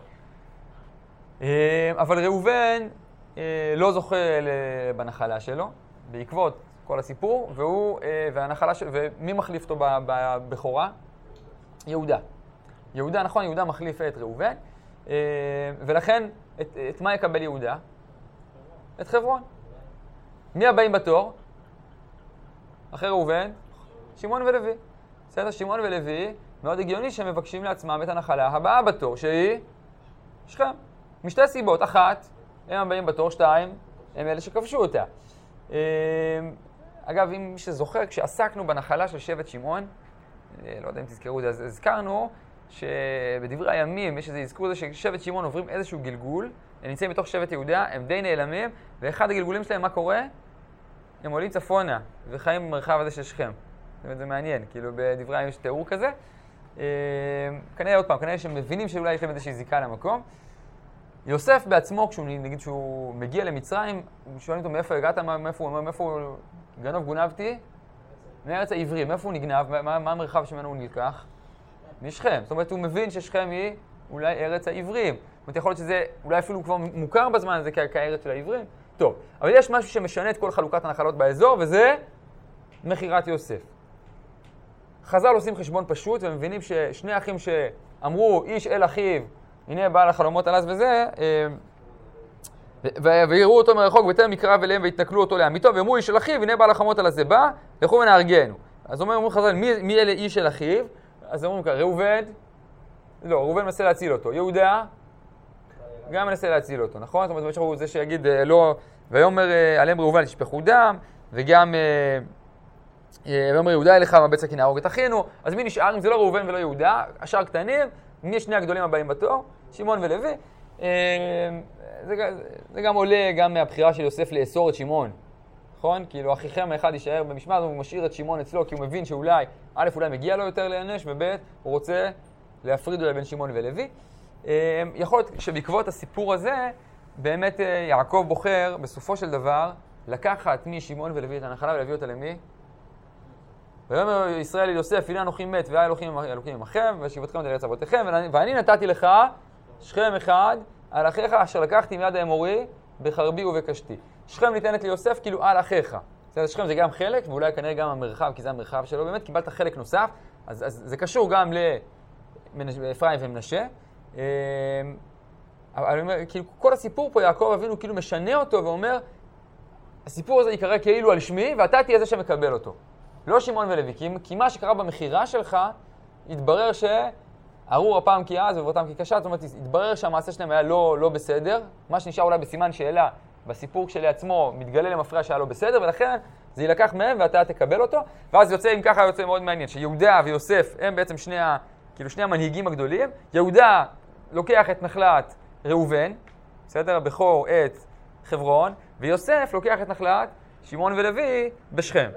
אבל ראובן לא זוכה בנחלה שלו, בעקבות כל הסיפור, והוא, והנחלה של... ומי מחליף אותו בבכורה? יהודה. יהודה, נכון, יהודה מחליף את ראובן, ולכן, את, את מה יקבל יהודה? את חברון. מי הבאים בתור? אחרי ראובן? שמעון ולוי. בסדר, שמעון ולוי, מאוד הגיוני שהם מבקשים לעצמם את הנחלה הבאה בתור, שהיא שכם. משתי סיבות, אחת, הם הבאים בתור, שתיים, הם אלה שכבשו אותה. אגב, אם מי שזוכר, כשעסקנו בנחלה של שבט שמעון, לא יודע אם תזכרו את זה, אז הזכרנו שבדברי הימים יש איזה הזכור זה ששבט שמעון עוברים איזשהו גלגול, הם נמצאים בתוך שבט יהודה, הם די נעלמים, ואחד הגלגולים שלהם, מה קורה? הם עולים צפונה וחיים במרחב הזה של שכם. זאת אומרת, זה מעניין, כאילו בדברי הימים יש תיאור כזה. כנראה עוד פעם, כנראה שהם מבינים שאולי יש להם איזושהי זיקה למקום. יוסף בעצמו, כשהוא נגיד שהוא מגיע למצרים, שואלים אותו מאיפה הגעת, מאיפה הוא אומר, מאיפה גנוב גונבתי? מארץ העברי, מאיפה הוא נגנב, מה, מה המרחב שמנו הוא נלקח? משכם. זאת אומרת, הוא מבין ששכם היא אולי ארץ העברים. זאת אומרת, יכול להיות שזה אולי אפילו כבר מוכר בזמן הזה כארץ של העברים. טוב, אבל יש משהו שמשנה את כל חלוקת הנחלות באזור, וזה מכירת יוסף. חז"ל עושים חשבון פשוט, ומבינים ששני אחים שאמרו, איש אל אחיו, הנה בעל החלומות על אז וזה, ויראו אותו מרחוק וטרם יקרב אליהם והתנכלו אותו לעמיתו, ואמרו איש אל אחיו, הנה בעל החלומות על אז זה בא, לכו ונהרגנו. אז אומרים חז"ל, מי, מי אלה איש אל אחיו? אז אומרים ככה, ראובן, לא, ראובן מנסה להציל אותו. יהודה, גם מנסה להציל אותו, נכון? זאת אומרת, הוא זה שיגיד, לא, ויאמר עליהם ראובן, תשפכו דם, וגם, ויאמר יהודה אליך, מבצע כי נהרוג את אחינו. אז מי נשאר? אם זה לא ראובן ולא יהודה, השאר קטנים, מי שני הגדולים הבאים בתור? שמעון ולוי. זה, זה גם עולה גם מהבחירה של יוסף לאסור את שמעון. נכון? כאילו, אחיכם האחד יישאר במשמעת, הוא משאיר את שמעון אצלו, כי הוא מבין שאולי, א', אולי מגיע לו יותר להיענש, וב', הוא רוצה להפריד אולי בין שמעון ולוי. יכול להיות שבעקבות הסיפור הזה, באמת יעקב בוחר, בסופו של דבר, לקחת משמעון ולוי את הנחלה ולהביא אותה למי? ויאמר ישראל אל יוסף, הנה אנוכי מת, והיה אלוקים אלוקים עמכם, ושיבתכם את ארץ אבותיכם, ואני נתתי לך שכם אחד על אחיך אשר לקחתי מיד האמורי בחרבי ובקשתי. שכם ניתנת ליוסף כאילו על אחיך. שכם זה גם חלק, ואולי כנראה גם המרחב, כי זה המרחב שלו. באמת קיבלת חלק נוסף, אז, אז זה קשור גם לאפרים ומנשה. אבל אני אומר, כאילו, כל הסיפור פה, יעקב אבינו כאילו משנה אותו ואומר, הסיפור הזה יקרא כאילו על שמי, ואתה תהיה זה שמקבל אותו. לא שמעון ולוי, כי, כי מה שקרה במכירה שלך, התברר שארור הפעם כי אז ובראותם כי קשה, זאת אומרת, התברר שהמעשה שלהם היה לא, לא בסדר, מה שנשאר אולי בסימן שאלה, בסיפור שלי עצמו, מתגלה למפרע שהיה לא בסדר, ולכן זה יילקח מהם ואתה תקבל אותו, ואז יוצא, אם ככה יוצא מאוד מעניין, שיהודה ויוסף הם בעצם שני, ה, כאילו שני המנהיגים הגדולים, יהודה לוקח את נחלת ראובן, בסדר? הבכור את חברון, ויוסף לוקח את נחלת שמעון ולוי בשכם.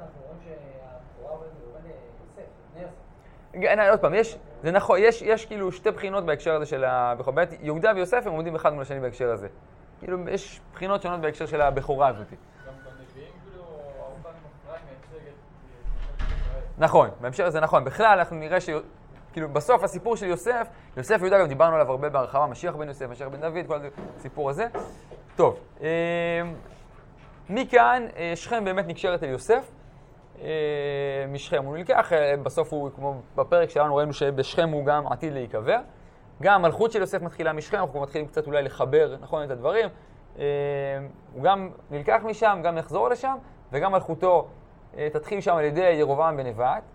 עוד פעם, יש, זה נכון, יש, יש כאילו שתי בחינות בהקשר הזה של הבכור. באמת, יהודה ויוסף הם עומדים אחד מול השני בהקשר הזה. כאילו, יש בחינות שונות בהקשר של הבכורה הזאת. גם בנביאים, כאילו, הרבה מפרעים מייצגת נכון, בהמשך זה נכון. בכלל, אנחנו נראה ש... כאילו, בסוף הסיפור של יוסף, יוסף ויהודה גם דיברנו עליו הרבה בהרחבה, משיח בן יוסף, משיח בן דוד, כל הסיפור הזה. טוב, מכאן שכם באמת נקשרת אל יוסף. משכם הוא נלקח, בסוף הוא, כמו בפרק שלנו, ראינו שבשכם הוא גם עתיד להיקבר. גם המלכות של יוסף מתחילה משכם, אנחנו מתחילים קצת אולי לחבר, נכון, את הדברים. הוא גם נלקח משם, גם יחזור לשם, וגם מלכותו תתחיל שם על ידי ירובעם בן נבט.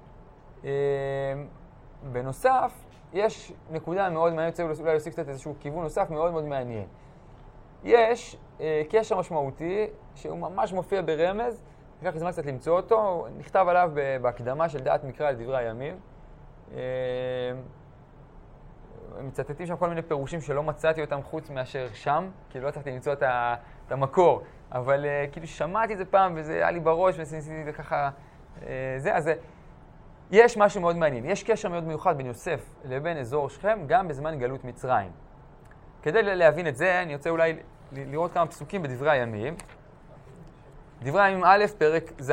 בנוסף, יש נקודה מאוד מעניינת, אולי להוסיף קצת איזשהו כיוון נוסף מאוד מאוד מעניין. יש קשר משמעותי שהוא ממש מופיע ברמז, לקח זמן קצת למצוא אותו, נכתב עליו בהקדמה של דעת מקרא לדברי הימים. מצטטים שם כל מיני פירושים שלא מצאתי אותם חוץ מאשר שם, כי לא הצלחתי למצוא את המקור, אבל כאילו שמעתי את זה פעם וזה היה לי בראש וניסיתי ככה, זה, אז יש משהו מאוד מעניין. יש קשר מאוד מיוחד בין יוסף לבין אזור שכם, גם בזמן גלות מצרים. כדי להבין את זה, אני רוצה אולי לראות כמה פסוקים בדברי הימים. דברי הימים א', פרק ז'.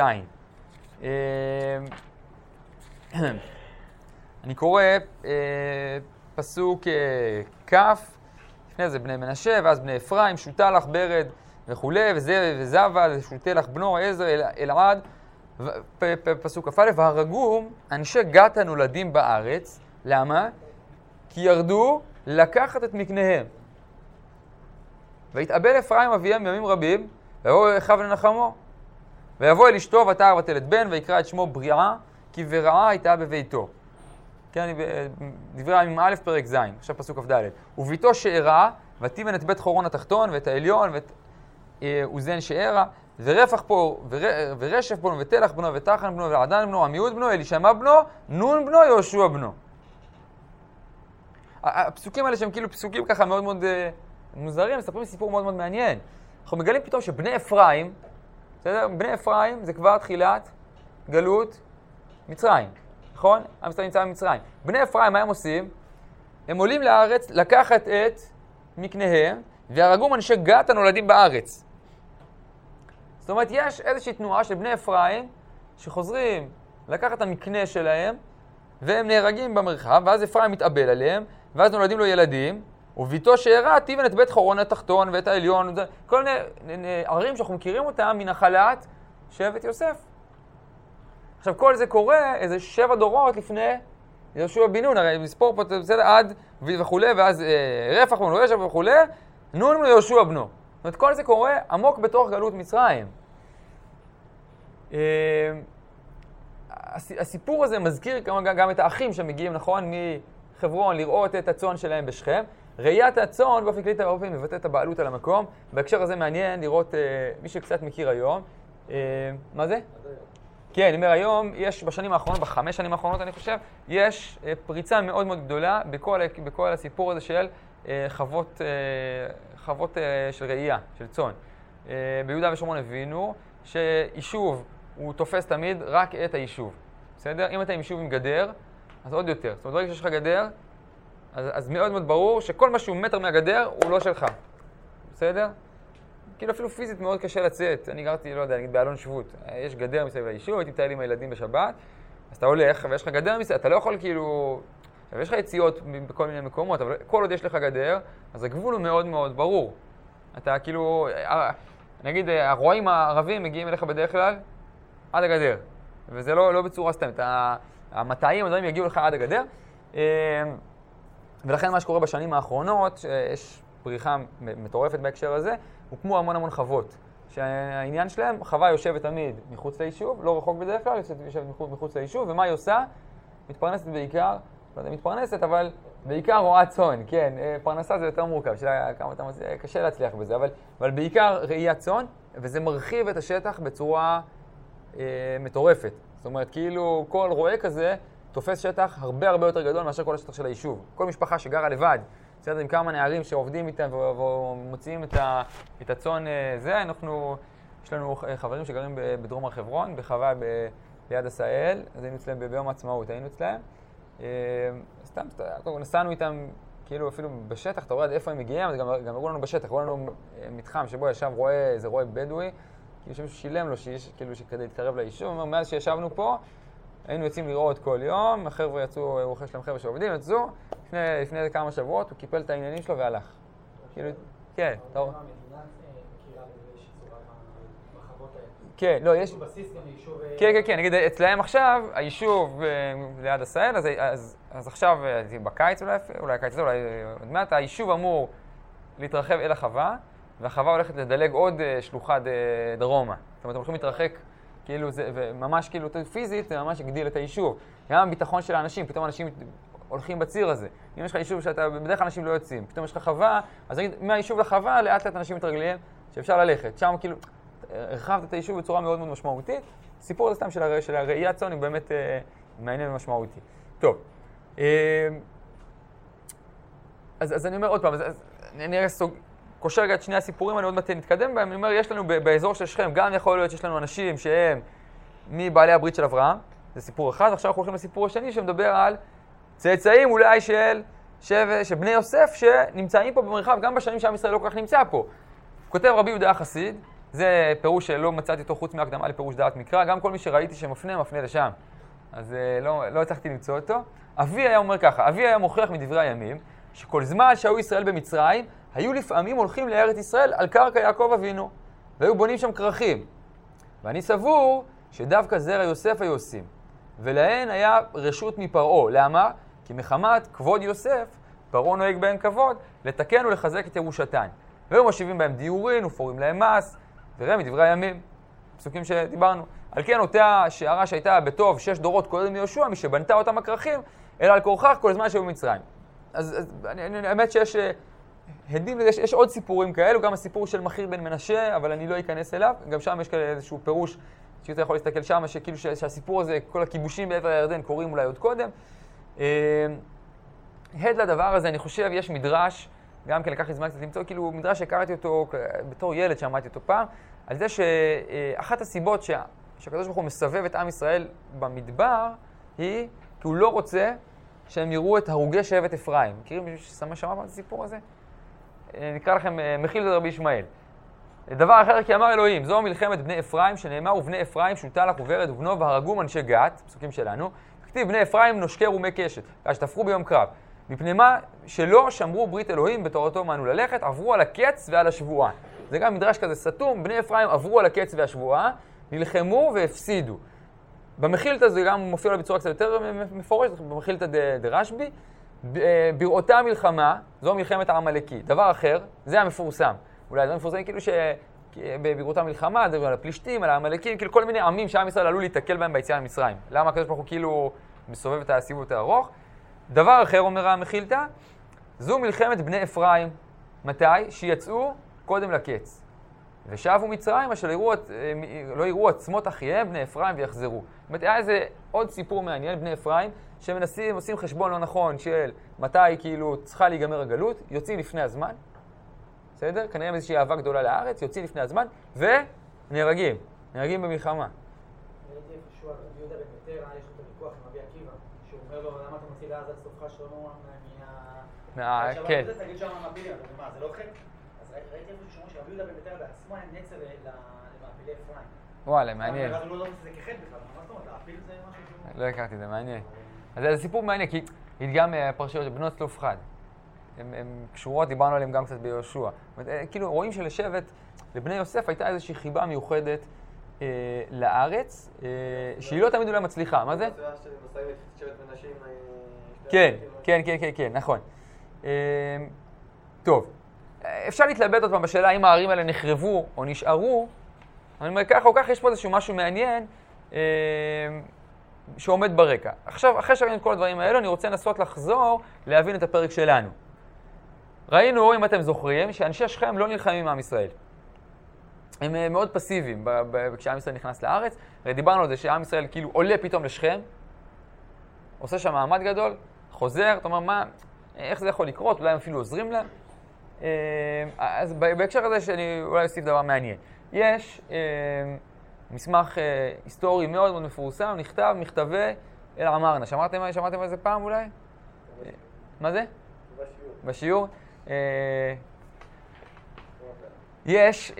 אני קורא פסוק כ', לפני זה בני מנשה, ואז בני אפרים, שותה לך ברד וכו', וזבה, שותה לך בנו, עזר, אלעד. פסוק כ"א, והרגום אנשי גת הנולדים בארץ. למה? כי ירדו לקחת את מקניהם. והתאבל אפרים אביהם ימים רבים, ויבוא אחיו לנחמו. ויבוא אל אשתו ותער ותלד בן, ויקרא את שמו בריאה, כי ברעה הייתה בביתו. כן, דברי הימים א', פרק ז', עכשיו פסוק כ"ד. וביתו שארה, ותיבן את בית חורון התחתון, ואת העליון, ואת אוזן שארה, ורפח פה, ורשף בנו, ותלח בנו, ותחן בנו, ועדן בנו, עמיהוד בנו, אלישמע בנו, נון בנו, יהושע בנו. הפסוקים האלה שהם כאילו פסוקים ככה מאוד מאוד מוזרים, מספרים סיפור מאוד מאוד מעניין. אנחנו מגלים פתאום שבני אפרים, בסדר? בני אפרים זה כבר תחילת גלות מצרים, נכון? עם ישראל נמצא במצרים. בני אפרים, מה הם עושים? הם עולים לארץ לקחת את מקניהם, והרגום אנשי גת הנולדים בארץ. זאת אומרת, יש איזושהי תנועה של בני אפרים שחוזרים לקחת את המקנה שלהם, והם נהרגים במרחב, ואז אפרים מתאבל עליהם, ואז נולדים לו ילדים, וביתו שארה תיבן את בית חורון התחתון ואת העליון, כל מיני ערים שאנחנו מכירים אותם מנחלת שבט יוסף. עכשיו, כל זה קורה איזה שבע דורות לפני יהושע בן נון, הרי מספור פה בסדר עד וכו', ואז אה, רפח בנו ישב וכו', נון בנו יהושע בנו. זאת אומרת, כל זה קורה עמוק בתוך גלות מצרים. אה, הסיפור הזה מזכיר גם, גם את האחים שמגיעים, נכון, מחברון לראות את הצאן שלהם בשכם. ראיית הצאן באופן כללי הרבה פעמים מבטא את הבעלות על המקום. בהקשר הזה מעניין לראות, אה, מי שקצת מכיר היום. אה, מה זה? כן, אני אומר, היום יש בשנים האחרונות, בחמש שנים האחרונות אני חושב, יש אה, פריצה מאוד מאוד גדולה בכל, בכל הסיפור הזה של אה, חוות, אה, חוות אה, של ראייה, של צאן. אה, ביהודה ושומרון הבינו שיישוב הוא תופס תמיד רק את היישוב. בסדר? אם אתה עם יישוב עם גדר, אז עוד יותר. זאת אומרת, ברגע שיש לך גדר, אז, אז מאוד מאוד ברור שכל מה שהוא מטר מהגדר הוא לא שלך. בסדר? כאילו אפילו פיזית מאוד קשה לצאת. אני גרתי, לא יודע, נגיד באלון שבות. יש גדר מסביב היישוב, הייתי מטייל עם הילדים בשבת, אז אתה הולך ויש לך גדר מסביב, אתה לא יכול כאילו... יש לך יציאות בכל מיני מקומות, אבל כל עוד יש לך גדר, אז הגבול הוא מאוד מאוד ברור. אתה כאילו... נגיד, הרועים הערבים מגיעים אליך בדרך כלל עד הגדר. וזה לא, לא בצורה סתמת. המטעים, הדברים יגיעו לך עד הגדר. ולכן מה שקורה בשנים האחרונות, שיש פריחה מטורפת בהקשר הזה, הוקמו המון המון חוות. שהעניין שלהם, חווה יושבת תמיד מחוץ ליישוב, לא רחוק בדרך כלל, יושבת מחוץ ליישוב, ומה היא עושה? מתפרנסת בעיקר, לא יודע, מתפרנסת, אבל בעיקר רועה צאן, כן, פרנסה זה יותר מורכב, שאלה כמה אתה מוצא, קשה להצליח בזה, אבל, אבל בעיקר ראיית צאן, וזה מרחיב את השטח בצורה אה, מטורפת. זאת אומרת, כאילו כל רועה כזה תופס שטח הרבה הרבה יותר גדול מאשר כל השטח של היישוב. כל משפחה שגרה לבד, בסדר, עם כמה נערים שעובדים איתם ומוציאים את, ה, את הצאן זה, אנחנו, יש לנו חברים שגרים בדרום הר חברון, בחווה ב, ליד עשהאל, אז היינו אצלם ביום העצמאות, היינו אצלם. סתם, נסענו איתם, כאילו אפילו בשטח, אתה רואה עד איפה הם מגיעים, אז גם, גם הראו לנו בשטח, הראו לנו מתחם שבו ישב רואה, איזה רואה בדואי, כאילו שמישהו שילם לו, שיש, כאילו שכדי להתקרב ליישוב, מאז שישבנו פה, היינו יוצאים לראות כל יום, החבר'ה יצאו, הוא חש להם חבר'ה שעובדים, יצאו, לפני, לפני כמה שבועות, הוא קיפל את העניינים שלו והלך. כאילו, כן, טוב.
המדינה מכירה באיזושהי צורה בחוות האלה.
כן, לא, יש...
בסיס גם ליישוב...
כן, כן, כן, נגיד, אצלהם עכשיו, היישוב ליד עשהאל, אז, אז, אז עכשיו, בקיץ אולי, אולי קיץ הזה, אולי עוד מעט, היישוב אמור להתרחב אל החווה, והחווה הולכת לדלג עוד שלוחה דרומה. זאת אומרת, הם הולכים להתרחק, כאילו זה, וממש כאילו פיזית, זה ממש הגדיל את היישוב. גם הביטחון של האנשים, פתאום אנשים הולכים בציר הזה. אם יש לך יישוב שאתה, בדרך כלל אנשים לא יוצאים, פתאום יש לך חווה, אז נגיד, מהיישוב לחווה, לאט לאט אנשים מתרגלים שאפשר ללכת. שם כאילו, הרחבת את היישוב בצורה מאוד מאוד משמעותית. סיפור הזה סתם של, הר... של הראיית צאן, הוא באמת אה, מעניין ומשמעותי. טוב. אה, אז, אז אני אומר עוד פעם, אז, אז אני אראה סוג... קושר רגע את שני הסיפורים, אני עוד מעט נתקדם בהם. אני אומר, יש לנו באזור של שכם, גם יכול להיות שיש לנו אנשים שהם מבעלי הברית של אברהם, זה סיפור אחד. עכשיו אנחנו הולכים לסיפור השני שמדבר על צאצאים אולי של, של, של בני יוסף שנמצאים פה במרחב, גם בשנים שעם ישראל לא כל כך נמצא פה. כותב רבי יהודה החסיד, זה פירוש שלא מצאתי אותו חוץ מהקדמה לפירוש דעת מקרא, גם כל מי שראיתי שמפנה, מפנה לשם. אז לא, לא הצלחתי למצוא אותו. אבי היה אומר ככה, אבי היה מוכיח מדברי הימים, שכל זמן שהיו ישראל במצרים, היו לפעמים הולכים לארץ ישראל על קרקע יעקב אבינו, והיו בונים שם כרכים. ואני סבור שדווקא זרע יוסף היו עושים, ולהן היה רשות מפרעה. למה? כי מחמת כבוד יוסף, פרעה נוהג בהם כבוד, לתקן ולחזק את ירושתן. והיו מושיבים בהם דיורין ופורים להם מס, וראה מדברי הימים, פסוקים שדיברנו. על כן אותה שערה שהייתה בטוב שש דורות קודם מיהושע, מי שבנתה אותם הכרכים, אלא על כורכך כל זמן שהיו במצרים. אז, אז אני, אני, האמת שיש הדים, יש, יש עוד סיפורים כאלו, גם הסיפור של מחיר בן מנשה, אבל אני לא אכנס אליו. גם שם יש כאלה איזשהו פירוש, שאתה יכול להסתכל שם, שכאילו שהסיפור הזה, כל הכיבושים בעבר הירדן קורים אולי עוד קודם. הד לדבר הזה, אני חושב, יש מדרש, גם כן לקח לי זמן קצת למצוא, כאילו מדרש שהכרתי אותו בתור ילד, שמעתי אותו פעם, על זה שאחת הסיבות שה, שהקדוש ברוך הוא מסבב את עם ישראל במדבר, היא כי הוא לא רוצה שהם יראו את הרוגי שבט אפרים. מכירים מישהו ששמע שמע את הסיפור הזה? נקרא לכם מחיל רבי ישמעאל. דבר אחר, כי אמר אלוהים, זו מלחמת בני אפרים, שנאמר ובני אפרים שוטה לך וברד ובנו והרגום אנשי גת, פסוקים שלנו, כתיב בני אפרים נושקר ומי קשת, אז תפרו ביום קרב. מפני מה שלא שמרו ברית אלוהים בתורתו מאנו ללכת, עברו על הקץ ועל השבועה. זה גם מדרש כזה סתום, בני אפרים עברו על הקץ והשבועה, נלחמו והפסידו. במחילתא זה גם מופיע לו בצורה קצת יותר מפורשת, במחילתא דרשב"י, בראותה מלחמה, זו מלחמת העמלקי. דבר אחר, זה המפורסם. אולי זה המפורסם כאילו שבראותה מלחמה, זה על הפלישתים, על העמלקים, כאילו כל מיני עמים שעם ישראל עלו להתקל בהם ביציאה ממצרים. למה הקדוש ברוך הוא כאילו מסובב את הסיבוב הארוך? דבר אחר, אומר המחילתא, זו מלחמת בני אפרים. מתי? שיצאו קודם לקץ. ושבו מצרים, אשר יראו, לא יראו עצמות אחיהם, בני אפרים, ויחזרו. זאת אומרת, היה איזה עוד סיפור מעניין, בני אפרים, שמנסים, עושים חשבון לא נכון של מתי כאילו צריכה להיגמר הגלות, יוצאים לפני הזמן, בסדר? כנראה איזושהי אהבה גדולה לארץ, יוצאים לפני הזמן, ונהרגים, נהרגים במלחמה.
ראיתי איפשהו, רבי יהודה בן מטר, יש לו את הוויכוח עם רבי עקיבא, שהוא אומר לו, למה אתה מוציא לעז עד סופך שלמה מה...
כן.
תגיד שם המעפילים, אתה אומר, מה, זה לא חלק? אז ראיתי איפשהו שאומר שרבי יהודה בן מטר בעצמו היה נצר למעפילי אפרים.
וואלה, מעניין.
אבל הוא לא רוצה שזה כחלק בכלל, מה זאת אומרת, להעפיל זה משהו שהוא...
לא הכרתי, זה מעניין. אז זה סיפור מעניין, כי גם הפרשיות של בנות צלופחד, הן קשורות, דיברנו עליהן גם קצת ביהושע. כאילו רואים שלשבט, לבני יוסף הייתה איזושהי חיבה מיוחדת לארץ, שהיא לא תמיד אולי מצליחה. מה זה?
שבט מנשים...
כן, כן, כן, כן, נכון. טוב, אפשר להתלבט עוד פעם בשאלה האם הערים האלה נחרבו או נשארו, אני אומר ככה או ככה, יש פה איזשהו משהו מעניין שעומד ברקע. עכשיו, אחרי שראינו את כל הדברים האלו, אני רוצה לנסות לחזור להבין את הפרק שלנו. ראינו, אם אתם זוכרים, שאנשי שכם לא נלחמים עם עם ישראל. הם מאוד פסיביים כשעם ישראל נכנס לארץ. ודיברנו על זה שעם ישראל כאילו עולה פתאום לשכם, עושה שם מעמד גדול, חוזר, אתה אומר, מה, איך זה יכול לקרות? אולי הם אפילו עוזרים להם. אז בהקשר הזה שאני אולי אוסיף דבר מעניין. יש מסמך היסטורי מאוד מאוד מפורסם, נכתב מכתבי אל-עמרנה. שמעתם, שמעתם על זה פעם אולי? מה זה?
בשיעור.
בשיעור. יש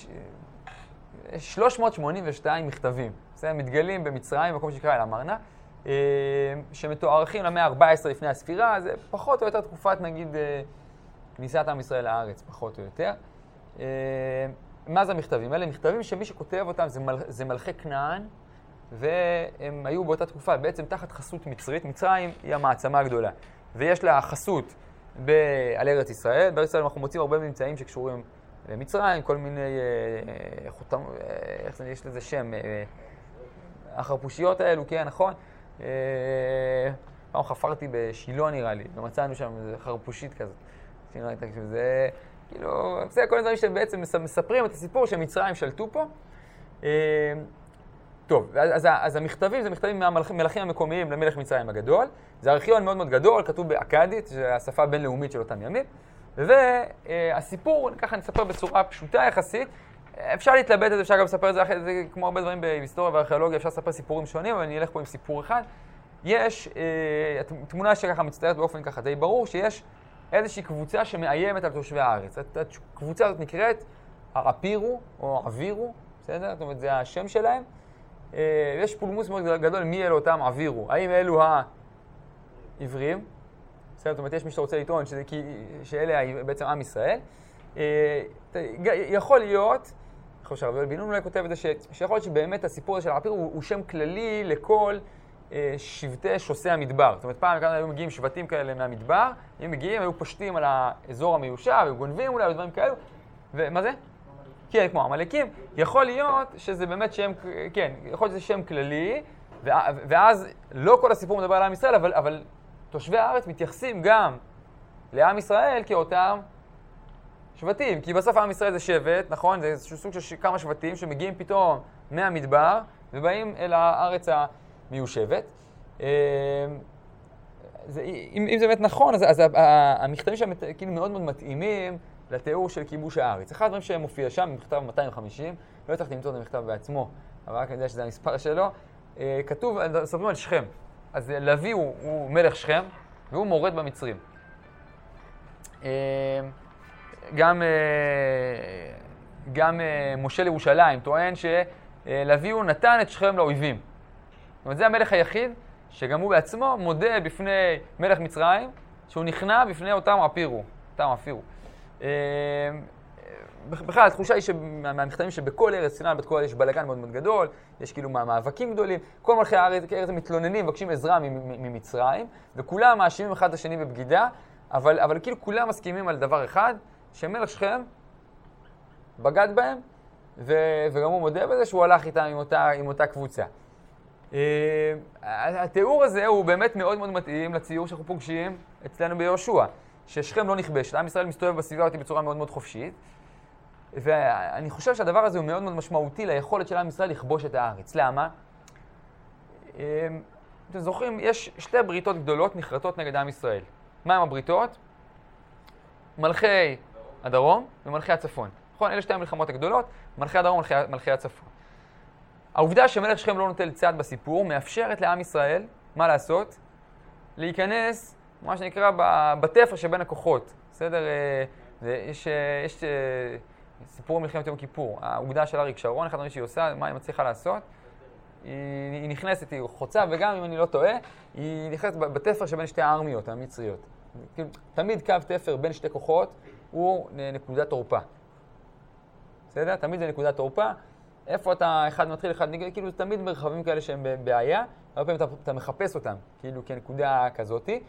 שלוש מאות שמונים ושתיים מכתבים, זה מתגלים במצרים, במקום שנקרא אל-עמרנה, שמתוארכים למאה ה-ארבע עשרה לפני הספירה, זה פחות או יותר תקופת, נגיד, כניסת עם ישראל לארץ, פחות או יותר. מה זה המכתבים? אלה מכתבים שמי שכותב אותם זה, מל... זה מלכי כנען, והם היו באותה תקופה בעצם תחת חסות מצרית. מצרים היא המעצמה הגדולה, ויש לה חסות ב... על ארץ ישראל. בארץ ישראל אנחנו מוצאים הרבה ממצאים שקשורים למצרים, כל מיני אה, חותם, אה, איך זה, יש לזה שם, אה, החרפושיות האלו, כן, נכון? אה, פעם חפרתי בשילה נראה לי, ומצאנו שם איזה חרפושית כזאת. זה כאילו, זה כל הדברים שבעצם מספרים את הסיפור שמצרים שלטו פה. טוב, אז, אז המכתבים זה מכתבים מהמלכים המקומיים למלך מצרים הגדול. זה ארכיון מאוד מאוד גדול, כתוב באכדית, שזו השפה הבינלאומית של אותם ימים. והסיפור, ככה נספר בצורה פשוטה יחסית. אפשר להתלבט את זה, אפשר גם לספר את זה, זה כמו הרבה דברים בהיסטוריה וארכיאולוגיה, אפשר לספר סיפורים שונים, אבל אני אלך פה עם סיפור אחד. יש תמונה שככה מצטיירת באופן ככה די ברור, שיש איזושהי קבוצה שמאיימת על תושבי הארץ. הקבוצה הזאת נקראת העפירו או עבירו, בסדר? זאת אומרת, זה השם שלהם. יש פולמוס מאוד גדול מי אלו אותם עבירו. האם אלו העברים? בסדר, זאת אומרת, יש מי שרוצה לטעון שזה, שאלה בעצם עם ישראל. יכול להיות, אני חושב שהרב יואל בן נון אולי כותב את זה, שיכול להיות שבאמת הסיפור הזה של העפירו הוא, הוא שם כללי לכל שבטי שוסי המדבר. זאת אומרת, פעם כאן היו מגיעים שבטים כאלה מהמדבר, הם מגיעים, היו פשטים על האזור המיושב, היו גונבים אולי, ודברים כאלו. ומה זה? כן, כמו עמלקים. יכול להיות שזה באמת שם, כן, יכול להיות שזה שם כללי, ואז לא כל הסיפור מדבר על עם ישראל, אבל, אבל תושבי הארץ מתייחסים גם לעם ישראל כאותם שבטים. כי בסוף עם ישראל זה שבט, נכון? זה איזשהו סוג של כמה שבטים שמגיעים פתאום מהמדבר, ובאים אל הארץ ה... מיושבת. אם, אם זה באמת נכון, אז, אז המכתבים שם כאילו מאוד מאוד מתאימים לתיאור של כיבוש הארץ. אחד הדברים שמופיע שם, מכתב מאתיים וחמישים, לא הצלחתי למצוא את המכתב בעצמו, אבל רק אני יודע שזה המספר שלו, כתוב, סופרים על שכם. אז לוי הוא, הוא מלך שכם, והוא מורד במצרים. גם, גם משה לירושלים טוען שלוי הוא נתן את שכם לאויבים. זאת אומרת, זה המלך היחיד שגם הוא בעצמו מודה בפני מלך מצרים שהוא נכנע בפני אותם עפירו, אותם עפירו. בכלל, התחושה היא מהמכתבים שבכל ארץ סיני, בכל ארץ יש בלגן מאוד מאוד גדול, יש כאילו מאבקים גדולים, כל מלכי הארץ מתלוננים, מבקשים עזרה ממצרים, וכולם מאשימים אחד את השני בבגידה, אבל, אבל כאילו כולם מסכימים על דבר אחד, שמלך שכם בגד בהם, ו, וגם הוא מודה בזה שהוא הלך איתם עם אותה, עם אותה קבוצה. Uh, התיאור הזה הוא באמת מאוד מאוד מתאים לציור שאנחנו פוגשים אצלנו ביהושע, ששכם לא נכבש, עם ישראל מסתובב בסביבה אותי בצורה מאוד מאוד חופשית, ואני חושב שהדבר הזה הוא מאוד מאוד משמעותי ליכולת של עם ישראל לכבוש את הארץ. למה? Uh, אתם זוכרים, יש שתי בריתות גדולות נחרטות נגד עם ישראל. מה הם הבריתות? מלכי הדרום ומלכי הצפון. נכון? אלה שתי המלחמות הגדולות, מלכי הדרום ומלכי, מלכי הצפון. העובדה שמלך שכם לא נוטל צד בסיפור מאפשרת לעם ישראל, מה לעשות? להיכנס, מה שנקרא, בתפר שבין הכוחות. בסדר? יש, יש סיפור מלחמת יום כיפור. העובדה של אריק שרון, אחד הדברים שהיא עושה, מה היא מצליחה לעשות? היא, היא נכנסת, היא חוצה, וגם אם אני לא טועה, היא נכנסת בתפר שבין שתי הארמיות המצריות. תמיד קו תפר בין שתי כוחות הוא נקודת תורפה. בסדר? תמיד זה נקודת תורפה. איפה אתה אחד מתחיל, אחד נגד, כאילו זה תמיד מרחבים כאלה שהם בבעיה, הרבה פעמים אתה, אתה מחפש אותם, כאילו כנקודה כזאתי.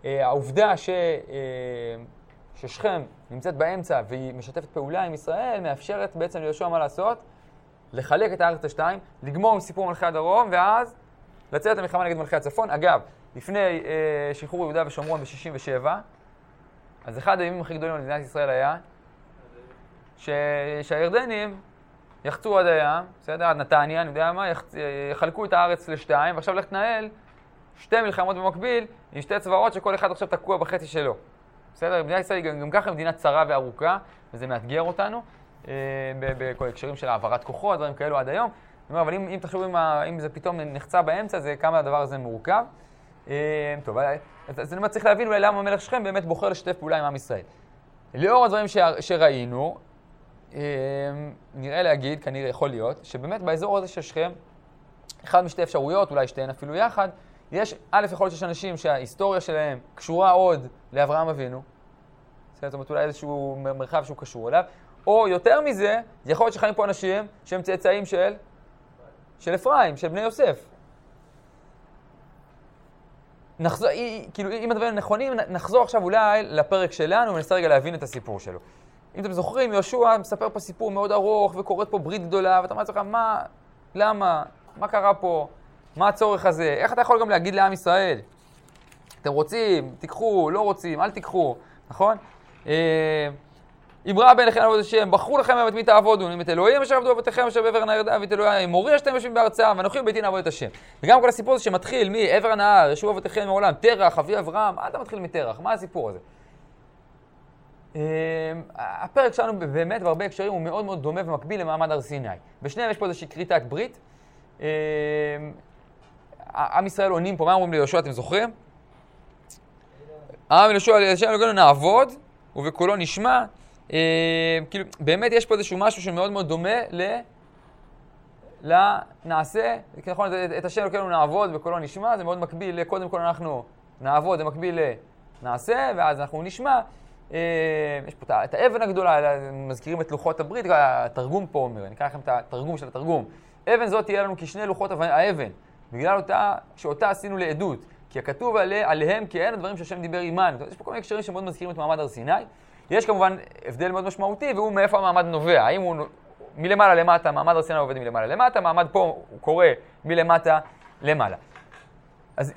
העובדה ש, ששכם נמצאת באמצע והיא משתפת פעולה עם ישראל, מאפשרת בעצם ליהושע מה לעשות? לחלק את הארץ לשתיים, לגמור עם סיפור מלכי הדרום, ואז לצאת למלחמה נגד מלכי הצפון. אגב, לפני אה, שחרור יהודה ושומרון ב-שישים ושבע, אז אחד הימים הכי גדולים במדינת ישראל היה ש... שהירדנים יחצו עד הים, בסדר? עד נתניה, אני יודע מה, יח... יחלקו את הארץ לשתיים, ועכשיו לך תנהל שתי מלחמות במקביל עם שתי צבאות שכל אחד עכשיו תקוע בחצי שלו. בסדר? מדינת ישראל גם, גם ככה מדינה צרה וארוכה, וזה מאתגר אותנו אה, בכל הקשרים של העברת כוחות, דברים כאלו עד היום. אומר, אבל אם, אם תחשבו אם, אם זה פתאום נחצה באמצע, זה כמה הדבר הזה מורכב. אה, טוב, אז, אז אני צריך להבין אולי למה המלך שכם באמת בוחר לשתף פעולה עם עם ישראל. לאור הדברים ש, שראינו, אה, נראה להגיד, כנראה יכול להיות, שבאמת באזור הזה של שכם, אחד משתי אפשרויות, אולי שתיהן אפילו יחד, יש, א', יכול להיות שיש אנשים שההיסטוריה שלהם קשורה עוד לאברהם אבינו, זאת אומרת, אולי איזשהו מרחב שהוא קשור אליו, או יותר מזה, יכול להיות שחיים פה אנשים שהם צאצאים של, של אפרים, של בני יוסף. נחזור, כאילו, אם הדברים נכונים, נחזור עכשיו אולי לפרק שלנו וננסה רגע להבין את הסיפור שלו. אם אתם זוכרים, יהושע מספר פה סיפור מאוד ארוך וקוראת פה ברית גדולה, ואתה אומר לך, מה, למה, מה קרה פה? מה הצורך הזה? איך אתה יכול גם להגיד לעם ישראל? אתם רוצים, תיקחו, לא רוצים, אל תיקחו, נכון? אם רע בעיניכם לעבוד השם, בחרו לכם את מי תעבודו, אם את אלוהים אשר עבדו אבותיכם אשר בעבר הנהר דוד, אלוהים מורי אשתם יושבים בארצם, ואנוכי וביתי נעבוד את השם. וגם כל הסיפור הזה שמתחיל מעבר הנהר, ישובו אבותיכם מעולם, תרח, אבי אברהם, אל אתה מתחיל מתרח, מה הסיפור הזה? הפרק שלנו באמת בהרבה הקשרים הוא מאוד מאוד דומה ומקביל למעמד הר סיני. בשניהם יש פה איזושהי כריתת ברית. עם ישראל עונים פה, מה אומרים ליהושע, אתם זוכרים? עם ליהושע, השם אלוהינו נעבוד, ובקולו נשמע. כאילו, באמת יש פה איזשהו משהו שמאוד מאוד דומה ל... לנעשה, נכון, את השם אלוהינו נעבוד, בקולו נשמע, זה מאוד מקביל, קודם כל אנחנו נעבוד, זה מקביל לנעשה, ואז אנחנו נשמע. יש פה את האבן הגדולה, מזכירים את לוחות הברית, התרגום פה אומר, אני אקרא לכם את התרגום של התרגום. אבן זאת תהיה לנו כשני לוחות האבן, בגלל אותה, שאותה עשינו לעדות, כי הכתוב עליה, עליהם כי אין הדברים שהשם דיבר עימן. יש פה כל מיני הקשרים שמאוד מזכירים את מעמד הר סיני. יש כמובן הבדל מאוד משמעותי, והוא מאיפה המעמד נובע. האם הוא מלמעלה למטה, מעמד הר סיני עובד מלמעלה למטה, מעמד פה הוא קורא מלמטה למעלה. אז...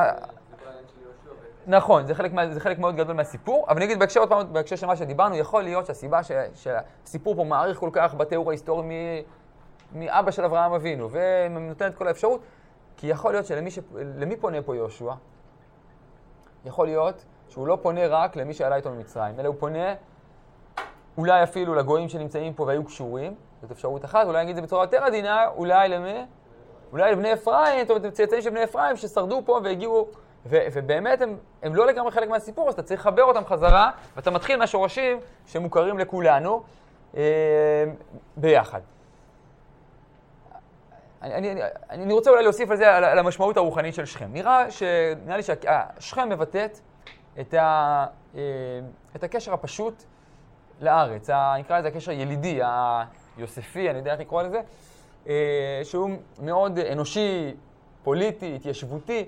נכון, זה חלק, זה חלק מאוד גדול מהסיפור, אבל נגיד בהקשר, עוד פעם, בהקשר של מה שדיברנו, יכול להיות שהסיבה שהסיפור פה מעריך כל כך בתיאור ההיסטורי מאבא של אברהם אבינו, ונותן את כל האפשרות, כי יכול להיות שלמי ש... למי פונה פה יהושע? יכול להיות שהוא לא פונה רק למי שעלה איתו ממצרים, אלא הוא פונה אולי אפילו לגויים שנמצאים פה והיו קשורים, זאת אפשרות אחת, אולי נגיד את זה בצורה יותר עדינה, אולי למי? אולי לבני אפרים, זאת אומרת, צאצאים של בני אפרים ששרדו פה והגיעו, ו... ובאמת הם... הם לא לגמרי חלק מהסיפור, אז אתה צריך לחבר אותם חזרה, ואתה מתחיל מהשורשים שמוכרים לכולנו אה... ביחד. אני, אני, אני רוצה אולי להוסיף על זה, על, על המשמעות הרוחנית של שכם. נראה, ש, נראה לי ששכם מבטאת את, ה, את הקשר הפשוט לארץ. ה, נקרא לזה הקשר ילידי, היוספי, אני יודע איך לקרוא לזה, שהוא מאוד אנושי, פוליטי, התיישבותי,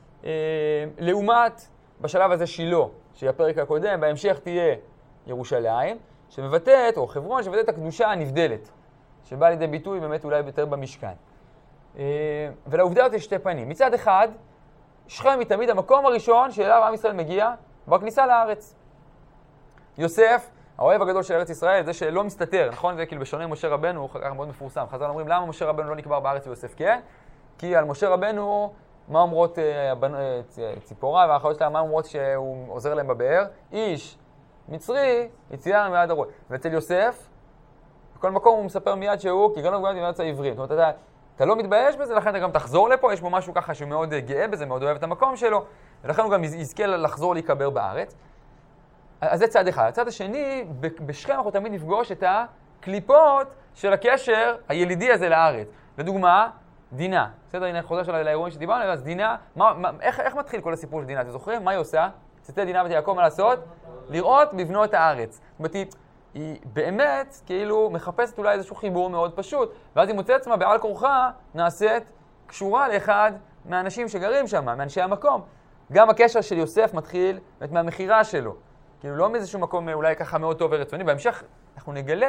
לעומת בשלב הזה שילה, שהיא הפרק הקודם, בהמשך תהיה ירושלים, שמבטאת, או חברון, שמבטאת את הקדושה הנבדלת, שבאה לידי ביטוי באמת אולי יותר במשכן. ולעובדה הזאת יש שתי פנים. מצד אחד, שכם היא תמיד המקום הראשון שאליו עם ישראל מגיע בכניסה לארץ. יוסף, האוהב הגדול של ארץ ישראל, זה שלא מסתתר, נכון? זה כאילו בשונה משה רבנו, הוא ככה מאוד מפורסם. חז"ל אומרים, למה משה רבנו לא נקבר בארץ ויוסף כן? כי על משה רבנו, מה אומרות ציפורה והאחיות שלה, מה אומרות שהוא עוזר להם בבאר? איש מצרי, יציאה מיד הרועה. ואצל יוסף, בכל מקום הוא מספר מיד שהוא, כי גנוב גנוב מארץ העברים. זאת אומרת, אתה, אתה לא מתבייש בזה, לכן אתה גם תחזור לפה, יש בו משהו ככה שמאוד גאה בזה, מאוד אוהב את המקום שלו, ולכן הוא גם יזכה לחזור להיקבר בארץ. אז זה צד אחד. הצד השני, בשכם אנחנו תמיד נפגוש את הקליפות של הקשר הילידי הזה לארץ. לדוגמה, דינה. בסדר, הנה חוזר שלה לאירועים שדיברנו, אז דינה, מה, מה, איך, איך מתחיל כל הסיפור של דינה? אתם זוכרים? מה היא עושה? צאתי דינה בת יעקב, מה לעשות? לראות בבנות הארץ. זאת אומרת, היא, היא באמת כאילו מחפשת אולי איזשהו חיבור מאוד פשוט, ואז היא מוצאת עצמה בעל כורחה נעשית קשורה לאחד מהאנשים שגרים שם, מאנשי המקום. גם הקשר של יוסף מתחיל מהמכירה שלו. כאילו לא מאיזשהו מקום אולי ככה מאוד טוב ורצוני. בהמשך אנחנו נגלה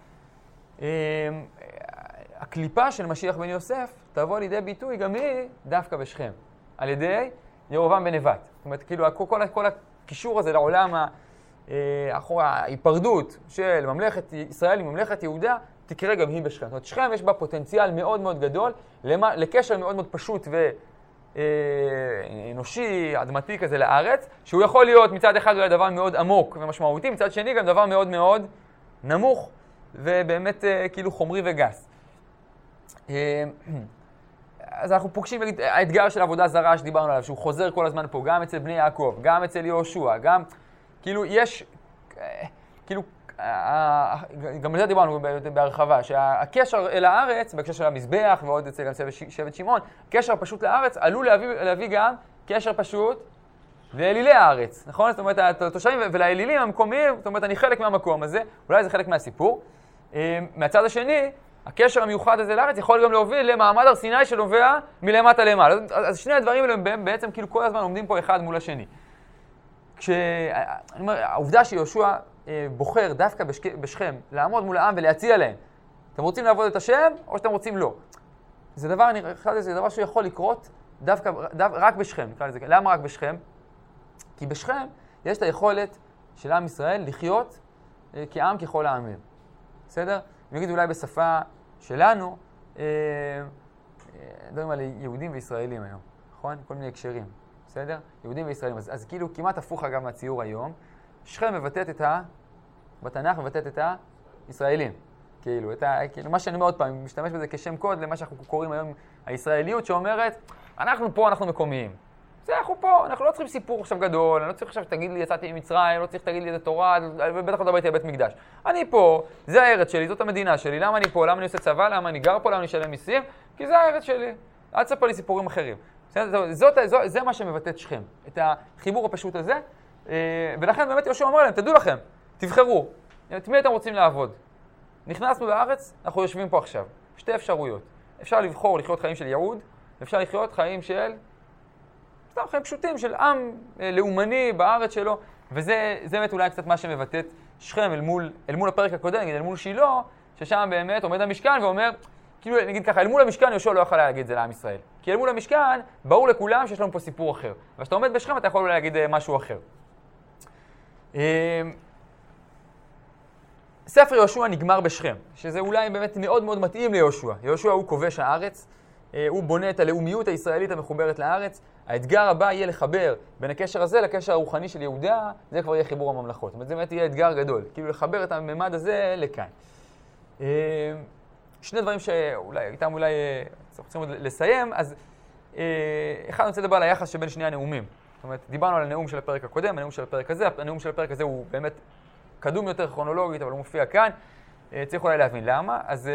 שהקליפה של משיח בן יוסף תבוא לידי ביטוי גם היא דווקא בשכם. על ידי ירובעם בן נבט. זאת אומרת, כאילו כל, כל, כל הקישור הזה לעולם ההיפרדות של ממלכת ישראל עם ממלכת יהודה, תקרה גם היא בשכם. זאת אומרת, שכם יש בה פוטנציאל מאוד מאוד גדול, למה, לקשר מאוד מאוד פשוט ואנושי, אדמתי כזה לארץ, שהוא יכול להיות מצד אחד אולי דבר מאוד עמוק ומשמעותי, מצד שני גם דבר מאוד מאוד נמוך ובאמת כאילו חומרי וגס. אז אנחנו פוגשים האתגר של עבודה זרה שדיברנו עליו, שהוא חוזר כל הזמן פה, גם אצל בני יעקב, גם אצל יהושע, גם כאילו יש, כאילו, גם על זה דיברנו בהרחבה, שהקשר אל הארץ, בהקשר של המזבח ועוד אצל שבט שמעון, קשר פשוט לארץ עלול להביא, להביא גם קשר פשוט לאלילי הארץ, נכון? זאת אומרת, התושבים ולאלילים המקומיים, זאת אומרת, אני חלק מהמקום הזה, אולי זה חלק מהסיפור. מהצד השני, הקשר המיוחד הזה לארץ יכול גם להוביל למעמד הר סיני שנובע מלמטה למעלה. אז שני הדברים האלה הם בעצם כאילו כל הזמן עומדים פה אחד מול השני. העובדה שיהושע בוחר דווקא בשכם לעמוד מול העם ולהציע להם, אתם רוצים לעבוד את השם או שאתם רוצים לא? זה דבר, אני חושב, זה דבר שיכול לקרות דווקא, דווקא רק בשכם. למה רק בשכם? כי בשכם יש את היכולת של עם ישראל לחיות כעם ככל העמים. בסדר? אני אגיד אולי בשפה שלנו, מדברים על יהודים וישראלים היום, נכון? כל מיני הקשרים, בסדר? יהודים וישראלים. אז, אז כאילו כמעט הפוך אגב מהציור היום, שכם מבטאת את ה... בתנ"ך מבטאת את הישראלים. כאילו, את ה... כאילו, מה שאני אומר עוד פעם, משתמש בזה כשם קוד למה שאנחנו קוראים היום הישראליות, שאומרת, אנחנו פה, אנחנו מקומיים. זה, אנחנו פה, אנחנו לא צריכים סיפור עכשיו גדול, אני לא צריך עכשיו שתגיד לי יצאתי ממצרים, לא צריך שתגיד לי את התורה, ובטח לא דבר איתי בבית מקדש. אני פה, זה הארץ שלי, זאת המדינה שלי, למה אני פה, למה אני עושה צבא, למה אני גר פה, למה אני אשלם מיסים? כי זה הארץ שלי. אל תספר לי סיפורים אחרים. זאת, זאת, זאת, זה מה שמבטא את שכם, את החיבור הפשוט הזה, ולכן באמת יהושע אומר להם, תדעו לכם, תבחרו, את מי אתם רוצים לעבוד? נכנסנו לארץ, אנחנו יושבים פה עכשיו. שתי אפשרויות. אפשר לבחור לחיות חיים של יהוד, אפשר לחיות חיים של סתם חיים פשוטים של עם לאומני בארץ שלו, וזה זה באמת אולי קצת מה שמבטאת שכם אל מול, אל מול הפרק הקודם, נגיד אל מול שילה, ששם באמת עומד המשכן ואומר, כאילו נגיד ככה, אל מול המשכן יהושע לא יכול להגיד את זה לעם ישראל. כי אל מול המשכן ברור לכולם שיש לנו פה סיפור אחר. וכשאתה עומד בשכם אתה יכול אולי להגיד משהו אחר. ספר יהושע נגמר בשכם, שזה אולי באמת מאוד מאוד מתאים ליהושע. יהושע הוא כובש הארץ, הוא בונה את הלאומיות הישראלית המחוברת לארץ. האתגר הבא יהיה לחבר בין הקשר הזה לקשר הרוחני של יהודה, זה כבר יהיה חיבור הממלכות. זאת אומרת, זה באמת יהיה אתגר גדול, כאילו לחבר את הממד הזה לכאן. שני דברים שאולי, איתם אולי צריכים עוד לסיים, אז אחד אני רוצה לדבר על היחס שבין שני הנאומים. זאת אומרת, דיברנו על הנאום של הפרק הקודם, הנאום של הפרק הזה, הנאום של הפרק הזה הוא באמת קדום יותר כרונולוגית, אבל הוא מופיע כאן. צריך אולי להבין למה. אז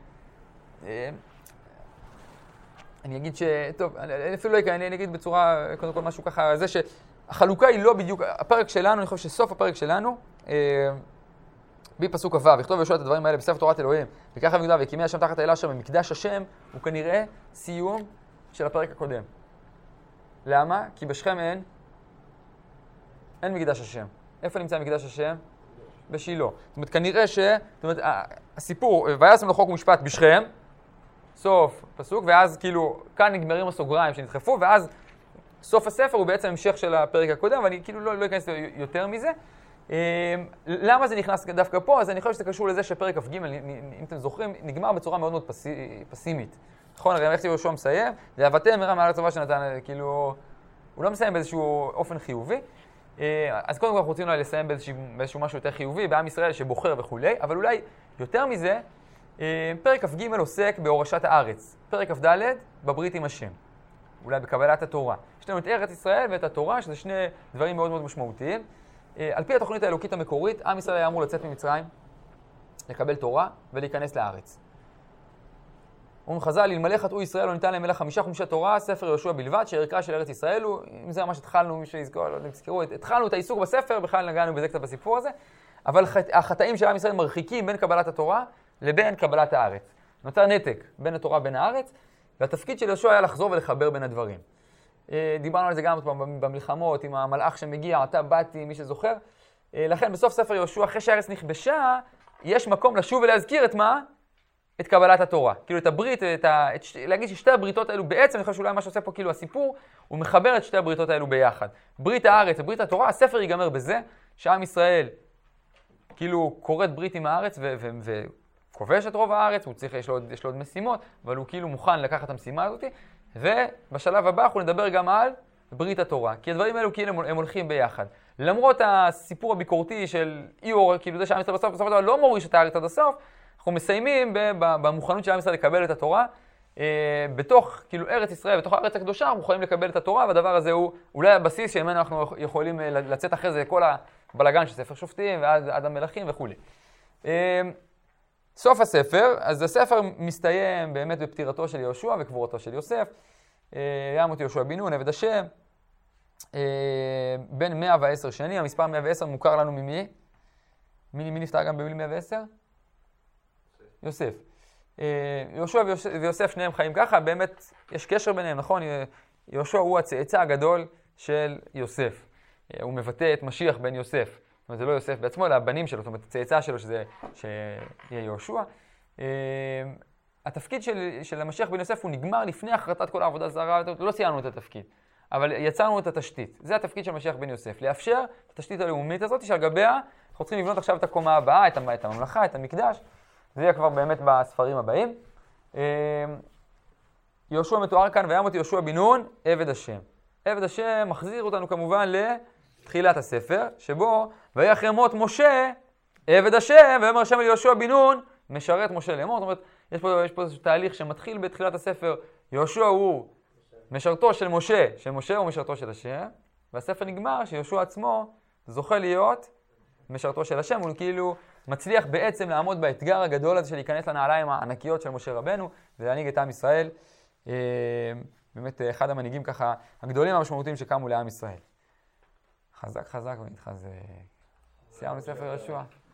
אני אגיד ש... טוב, אני אפילו לא אקרא, אני אגיד בצורה, קודם כל משהו ככה, זה שהחלוקה היא לא בדיוק, הפרק שלנו, אני חושב שסוף הפרק שלנו, בפסוק הו' וכתוב יהושע את הדברים האלה בספר תורת אלוהים, וככה ויהודה והקימי השם תחת האלה אשר במקדש השם, הוא כנראה סיום של הפרק הקודם. למה? כי בשכם אין, אין מקדש השם. איפה נמצא מקדש השם? בשילה. זאת אומרת, כנראה ש... זאת אומרת, הסיפור, ויעשם לו חוק ומשפט בשכם, סוף פסוק, ואז כאילו, כאן נגמרים הסוגריים שנדחפו, ואז סוף הספר הוא בעצם המשך של הפרק הקודם, ואני כאילו לא, לא אכנס יותר מזה. למה זה נכנס דווקא פה? אז אני חושב שזה קשור לזה שפרק כ"ג, אם אתם זוכרים, נגמר בצורה מאוד מאוד פסי, פסימית. נכון, הרי איך יהושע מסיים? והבאתם מרם מעל הצבא שנתן, כאילו, הוא לא מסיים באיזשהו אופן חיובי. אז קודם כל אנחנו רוצים אולי לסיים באיזשהו, באיזשהו משהו יותר חיובי, בעם ישראל שבוחר וכולי, אבל אולי יותר מזה, פרק כ"ג עוסק בהורשת הארץ, פרק כ"ד בברית עם השם, אולי בקבלת התורה. יש לנו את ארץ ישראל ואת התורה, שזה שני דברים מאוד מאוד משמעותיים. על פי התוכנית האלוקית המקורית, עם ישראל היה אמור לצאת ממצרים, לקבל תורה ולהיכנס לארץ. אומרים חז"ל, אלמלא חטאו ישראל לא ניתן להם אלא חמישה חומשי תורה, ספר יהושע בלבד, שערכה של ארץ ישראל הוא, אם זה ממש התחלנו, מי שיזכור, לא יודע אם תזכרו, התחלנו את העיסוק בספר, בכלל נגענו בזה קצת בסיפור הזה, אבל החטאים של עם ישראל מרחיקים בין קבלת התורה לבין קבלת הארץ. נוצר נתק בין התורה ובין הארץ, והתפקיד של יהושע היה לחזור ולחבר בין הדברים. דיברנו על זה גם במלחמות, עם המלאך שמגיע, אתה באתי, מי שזוכר. לכן בסוף ספר יהושע, אחרי שהארץ נכבשה, יש מקום לשוב ולהזכיר את מה? את קבלת התורה. כאילו את הברית, את ה... את ש... להגיד ששתי הבריתות האלו בעצם, אני חושב שאולי מה שעושה פה כאילו הסיפור, הוא מחבר את שתי הבריתות האלו ביחד. ברית הארץ וברית התורה, הספר ייגמר בזה, שעם ישראל כאילו כורת ברית עם הארץ ו... ו... ו... כובש את רוב הארץ, הוא צריך, יש לו, יש לו עוד משימות, אבל הוא כאילו מוכן לקחת את המשימה הזאת, ובשלב הבא אנחנו נדבר גם על ברית התורה, כי הדברים האלו כאילו הם הולכים ביחד. למרות הסיפור הביקורתי של איור, כאילו זה שעם ישראל בסוף, בסוף הדבר לא מוריש את הארץ עד הסוף, אנחנו מסיימים במוכנות של עם ישראל לקבל את התורה, בתוך כאילו ארץ ישראל, בתוך הארץ הקדושה, אנחנו יכולים לקבל את התורה, והדבר הזה הוא אולי הבסיס שממנו אנחנו יכולים לצאת אחרי זה כל הבלגן של ספר שופטים ועד עד המלכים וכו'. סוף הספר, אז הספר מסתיים באמת בפטירתו של יהושע וקבורתו של יוסף. ימות יהושע בן נון, עבד השם, בן מאה ועשר שנים, המספר מאה ועשר מוכר לנו ממי? מי, מי נפטר גם במיל מאה ועשר? יוסף. יהושע ויוסף שניהם חיים ככה, באמת יש קשר ביניהם, נכון? יהושע הוא הצאצא הגדול של יוסף. הוא מבטא את משיח בן יוסף. זאת אומרת, זה לא יוסף בעצמו, אלא הבנים שלו, זאת אומרת, הצאצא שלו שזה, שיהיה יהושע. התפקיד של, של המשיח בן יוסף הוא נגמר לפני החרטת כל העבודה זרה, לא סיימנו את התפקיד, אבל יצרנו את התשתית. זה התפקיד של המשיח בן יוסף, לאפשר את התשתית הלאומית הזאת, שעל גביה אנחנו צריכים לבנות עכשיו את הקומה הבאה, את הממלכה, את המקדש. זה יהיה כבר באמת בספרים הבאים. יהושע מתואר כאן, וימות יהושע בן נון, עבד השם. עבד השם מחזיר אותנו כמובן לתחילת הספר, שבו ויחי מות משה, עבד השם, ויאמר השם אל יהושע בן נון, משרת משה לאמור. זאת אומרת, יש פה, יש פה איזשהו תהליך שמתחיל בתחילת הספר, יהושע הוא משרתו של משה, שמשה הוא משרתו של השם, והספר נגמר שיהושע עצמו זוכה להיות משרתו של השם, הוא כאילו מצליח בעצם לעמוד באתגר הגדול הזה של להיכנס לנעליים הענקיות של משה רבנו, ולהנהיג את עם ישראל, באמת אחד המנהיגים ככה הגדולים המשמעותיים שקמו לעם ישראל. חזק חזק ונתחזק. סיימנו ספר יהושע.